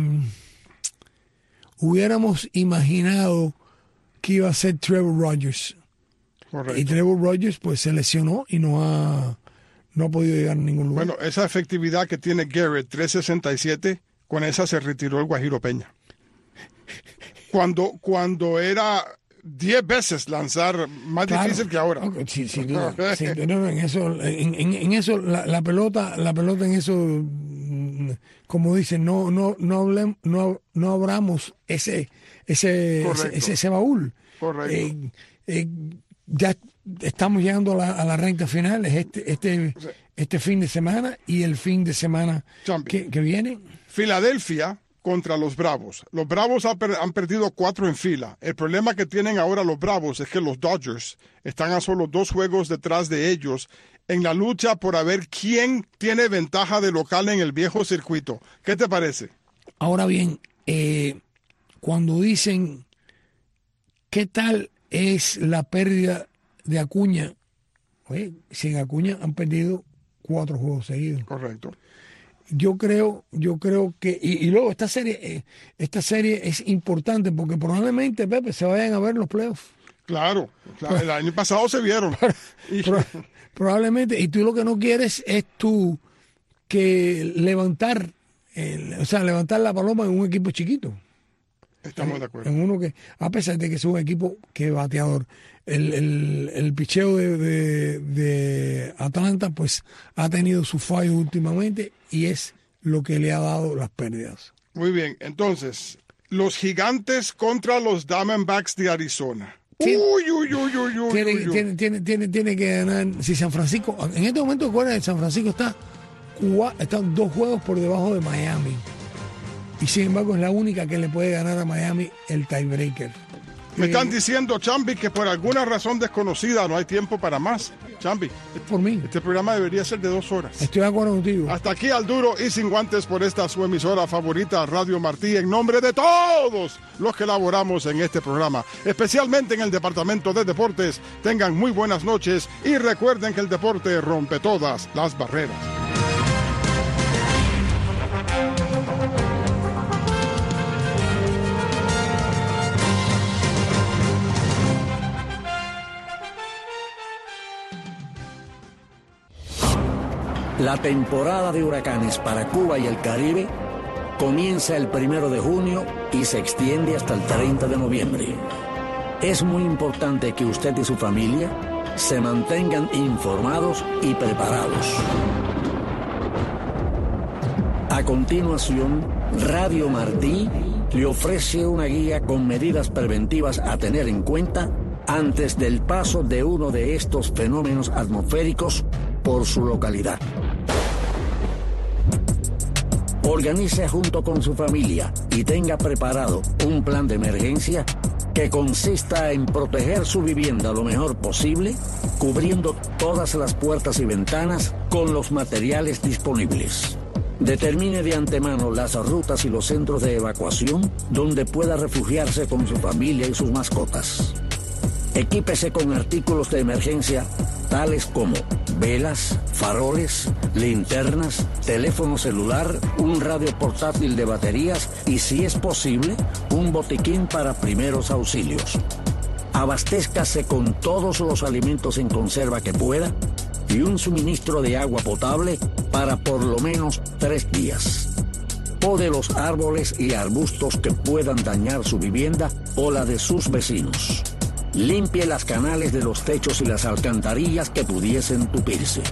hubiéramos imaginado que iba a ser Trevor Rogers. Y Correcto. Trevor Rogers pues se lesionó y no ha, no ha podido llegar a ningún lugar. Bueno, esa efectividad que tiene Garrett, tres sesenta y siete, con esa se retiró el Guajiro Peña. Cuando, cuando era diez veces lanzar más Claro. difícil que ahora. Ok, sí, sin duda. Sin duda, no, en eso, en, en- en eso la, la pelota, la pelota en eso, mm, como dicen, no, no, no hablem- no, no abramos ese, ese, Correcto. ese, ese, ese baúl. Correcto. Eh, eh, ya estamos llegando a la, a la recta final, es este, este, este fin de semana y el fin de semana que, que viene. Filadelfia contra los Bravos. Los Bravos ha per- han perdido cuatro en fila. El problema que tienen ahora los Bravos es que los Dodgers están a solo dos juegos detrás de ellos en la lucha por a ver quién tiene ventaja de local en el viejo circuito. ¿Qué te parece? Ahora bien, eh, cuando dicen qué tal es la pérdida de Acuña, oye, sin Acuña han perdido cuatro juegos seguidos. Correcto. Yo creo, yo creo que, y, y luego esta serie, eh, esta serie es importante porque probablemente, Pepe, se vayan a ver los playoffs. Claro, claro, el año pasado se vieron. Y- Pro- probablemente, y tú lo que no quieres es tú que levantar, el- o sea, levantar la paloma en un equipo chiquito. Estamos de acuerdo. En uno que, a pesar de que es un equipo que es bateador, el, el, el picheo de, de, de Atlanta, pues ha tenido sus fallos últimamente y es lo que le ha dado las pérdidas. Muy bien, entonces, los Gigantes contra los Diamondbacks de Arizona. Sí. Uy, uy, uy, uy, uy, Tiene, uy, uy. tiene, tiene, tiene, tiene que ganar. Si San Francisco, en este momento, recuerda que San Francisco está, cua- están dos juegos por debajo de Miami. Y sin embargo, es la única que le puede ganar a Miami el tiebreaker. Me Eh, están diciendo, Chambi, que por alguna razón desconocida no hay tiempo para más. Chambi, por mí. este programa debería ser de dos horas. Estoy de acuerdo contigo. Hasta aquí al duro y sin guantes por esta su emisora favorita, Radio Martí, en nombre de todos los que laboramos en este programa, especialmente en el Departamento de Deportes. Tengan muy buenas noches y recuerden que el deporte rompe todas las barreras. La temporada de huracanes para Cuba y el Caribe comienza el primero de junio y se extiende hasta el treinta de noviembre. Es muy importante que usted y su familia se mantengan informados y preparados. A continuación, Radio Martí le ofrece una guía con medidas preventivas a tener en cuenta antes del paso de uno de estos fenómenos atmosféricos por su localidad. Organice junto con su familia y tenga preparado un plan de emergencia que consista en proteger su vivienda lo mejor posible, cubriendo todas las puertas y ventanas con los materiales disponibles. Determine de antemano las rutas y los centros de evacuación donde pueda refugiarse con su familia y sus mascotas. Equípese con artículos de emergencia tales como velas, faroles, linternas, teléfono celular, un radio portátil de baterías y, si es posible, un botiquín para primeros auxilios. Abastézcase con todos los alimentos en conserva que pueda y un suministro de agua potable para por lo menos tres días. Pode los árboles y arbustos que puedan dañar su vivienda o la de sus vecinos. Limpie las canales de los techos y las alcantarillas que pudiesen tupirse.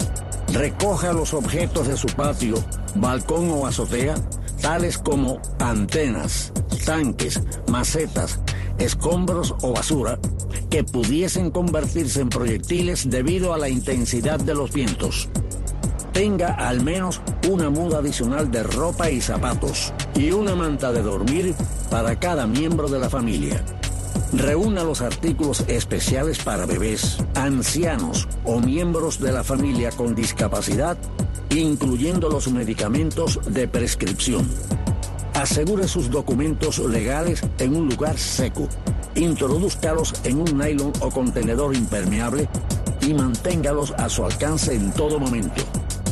Recoja los objetos de su patio, balcón o azotea, tales como antenas, tanques, macetas, escombros o basura, que pudiesen convertirse en proyectiles debido a la intensidad de los vientos. Tenga al menos una muda adicional de ropa y zapatos y una manta de dormir para cada miembro de la familia. Reúna los artículos especiales para bebés, ancianos o miembros de la familia con discapacidad, incluyendo los medicamentos de prescripción. Asegure sus documentos legales en un lugar seco. Introdúzcalos en un nylon o contenedor impermeable y manténgalos a su alcance en todo momento.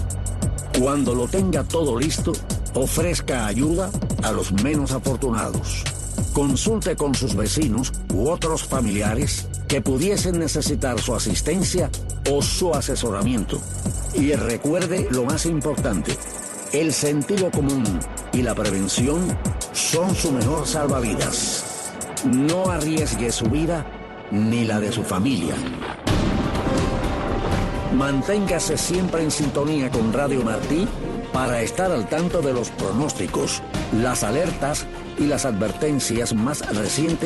Cuando lo tenga todo listo, ofrezca ayuda a los menos afortunados. Consulte con sus vecinos u otros familiares que pudiesen necesitar su asistencia o su asesoramiento. Y recuerde lo más importante, el sentido común y la prevención son su mejor salvavidas. No arriesgue su vida ni la de su familia. Manténgase siempre en sintonía con Radio Martí para estar al tanto de los pronósticos, las alertas y las advertencias más recientes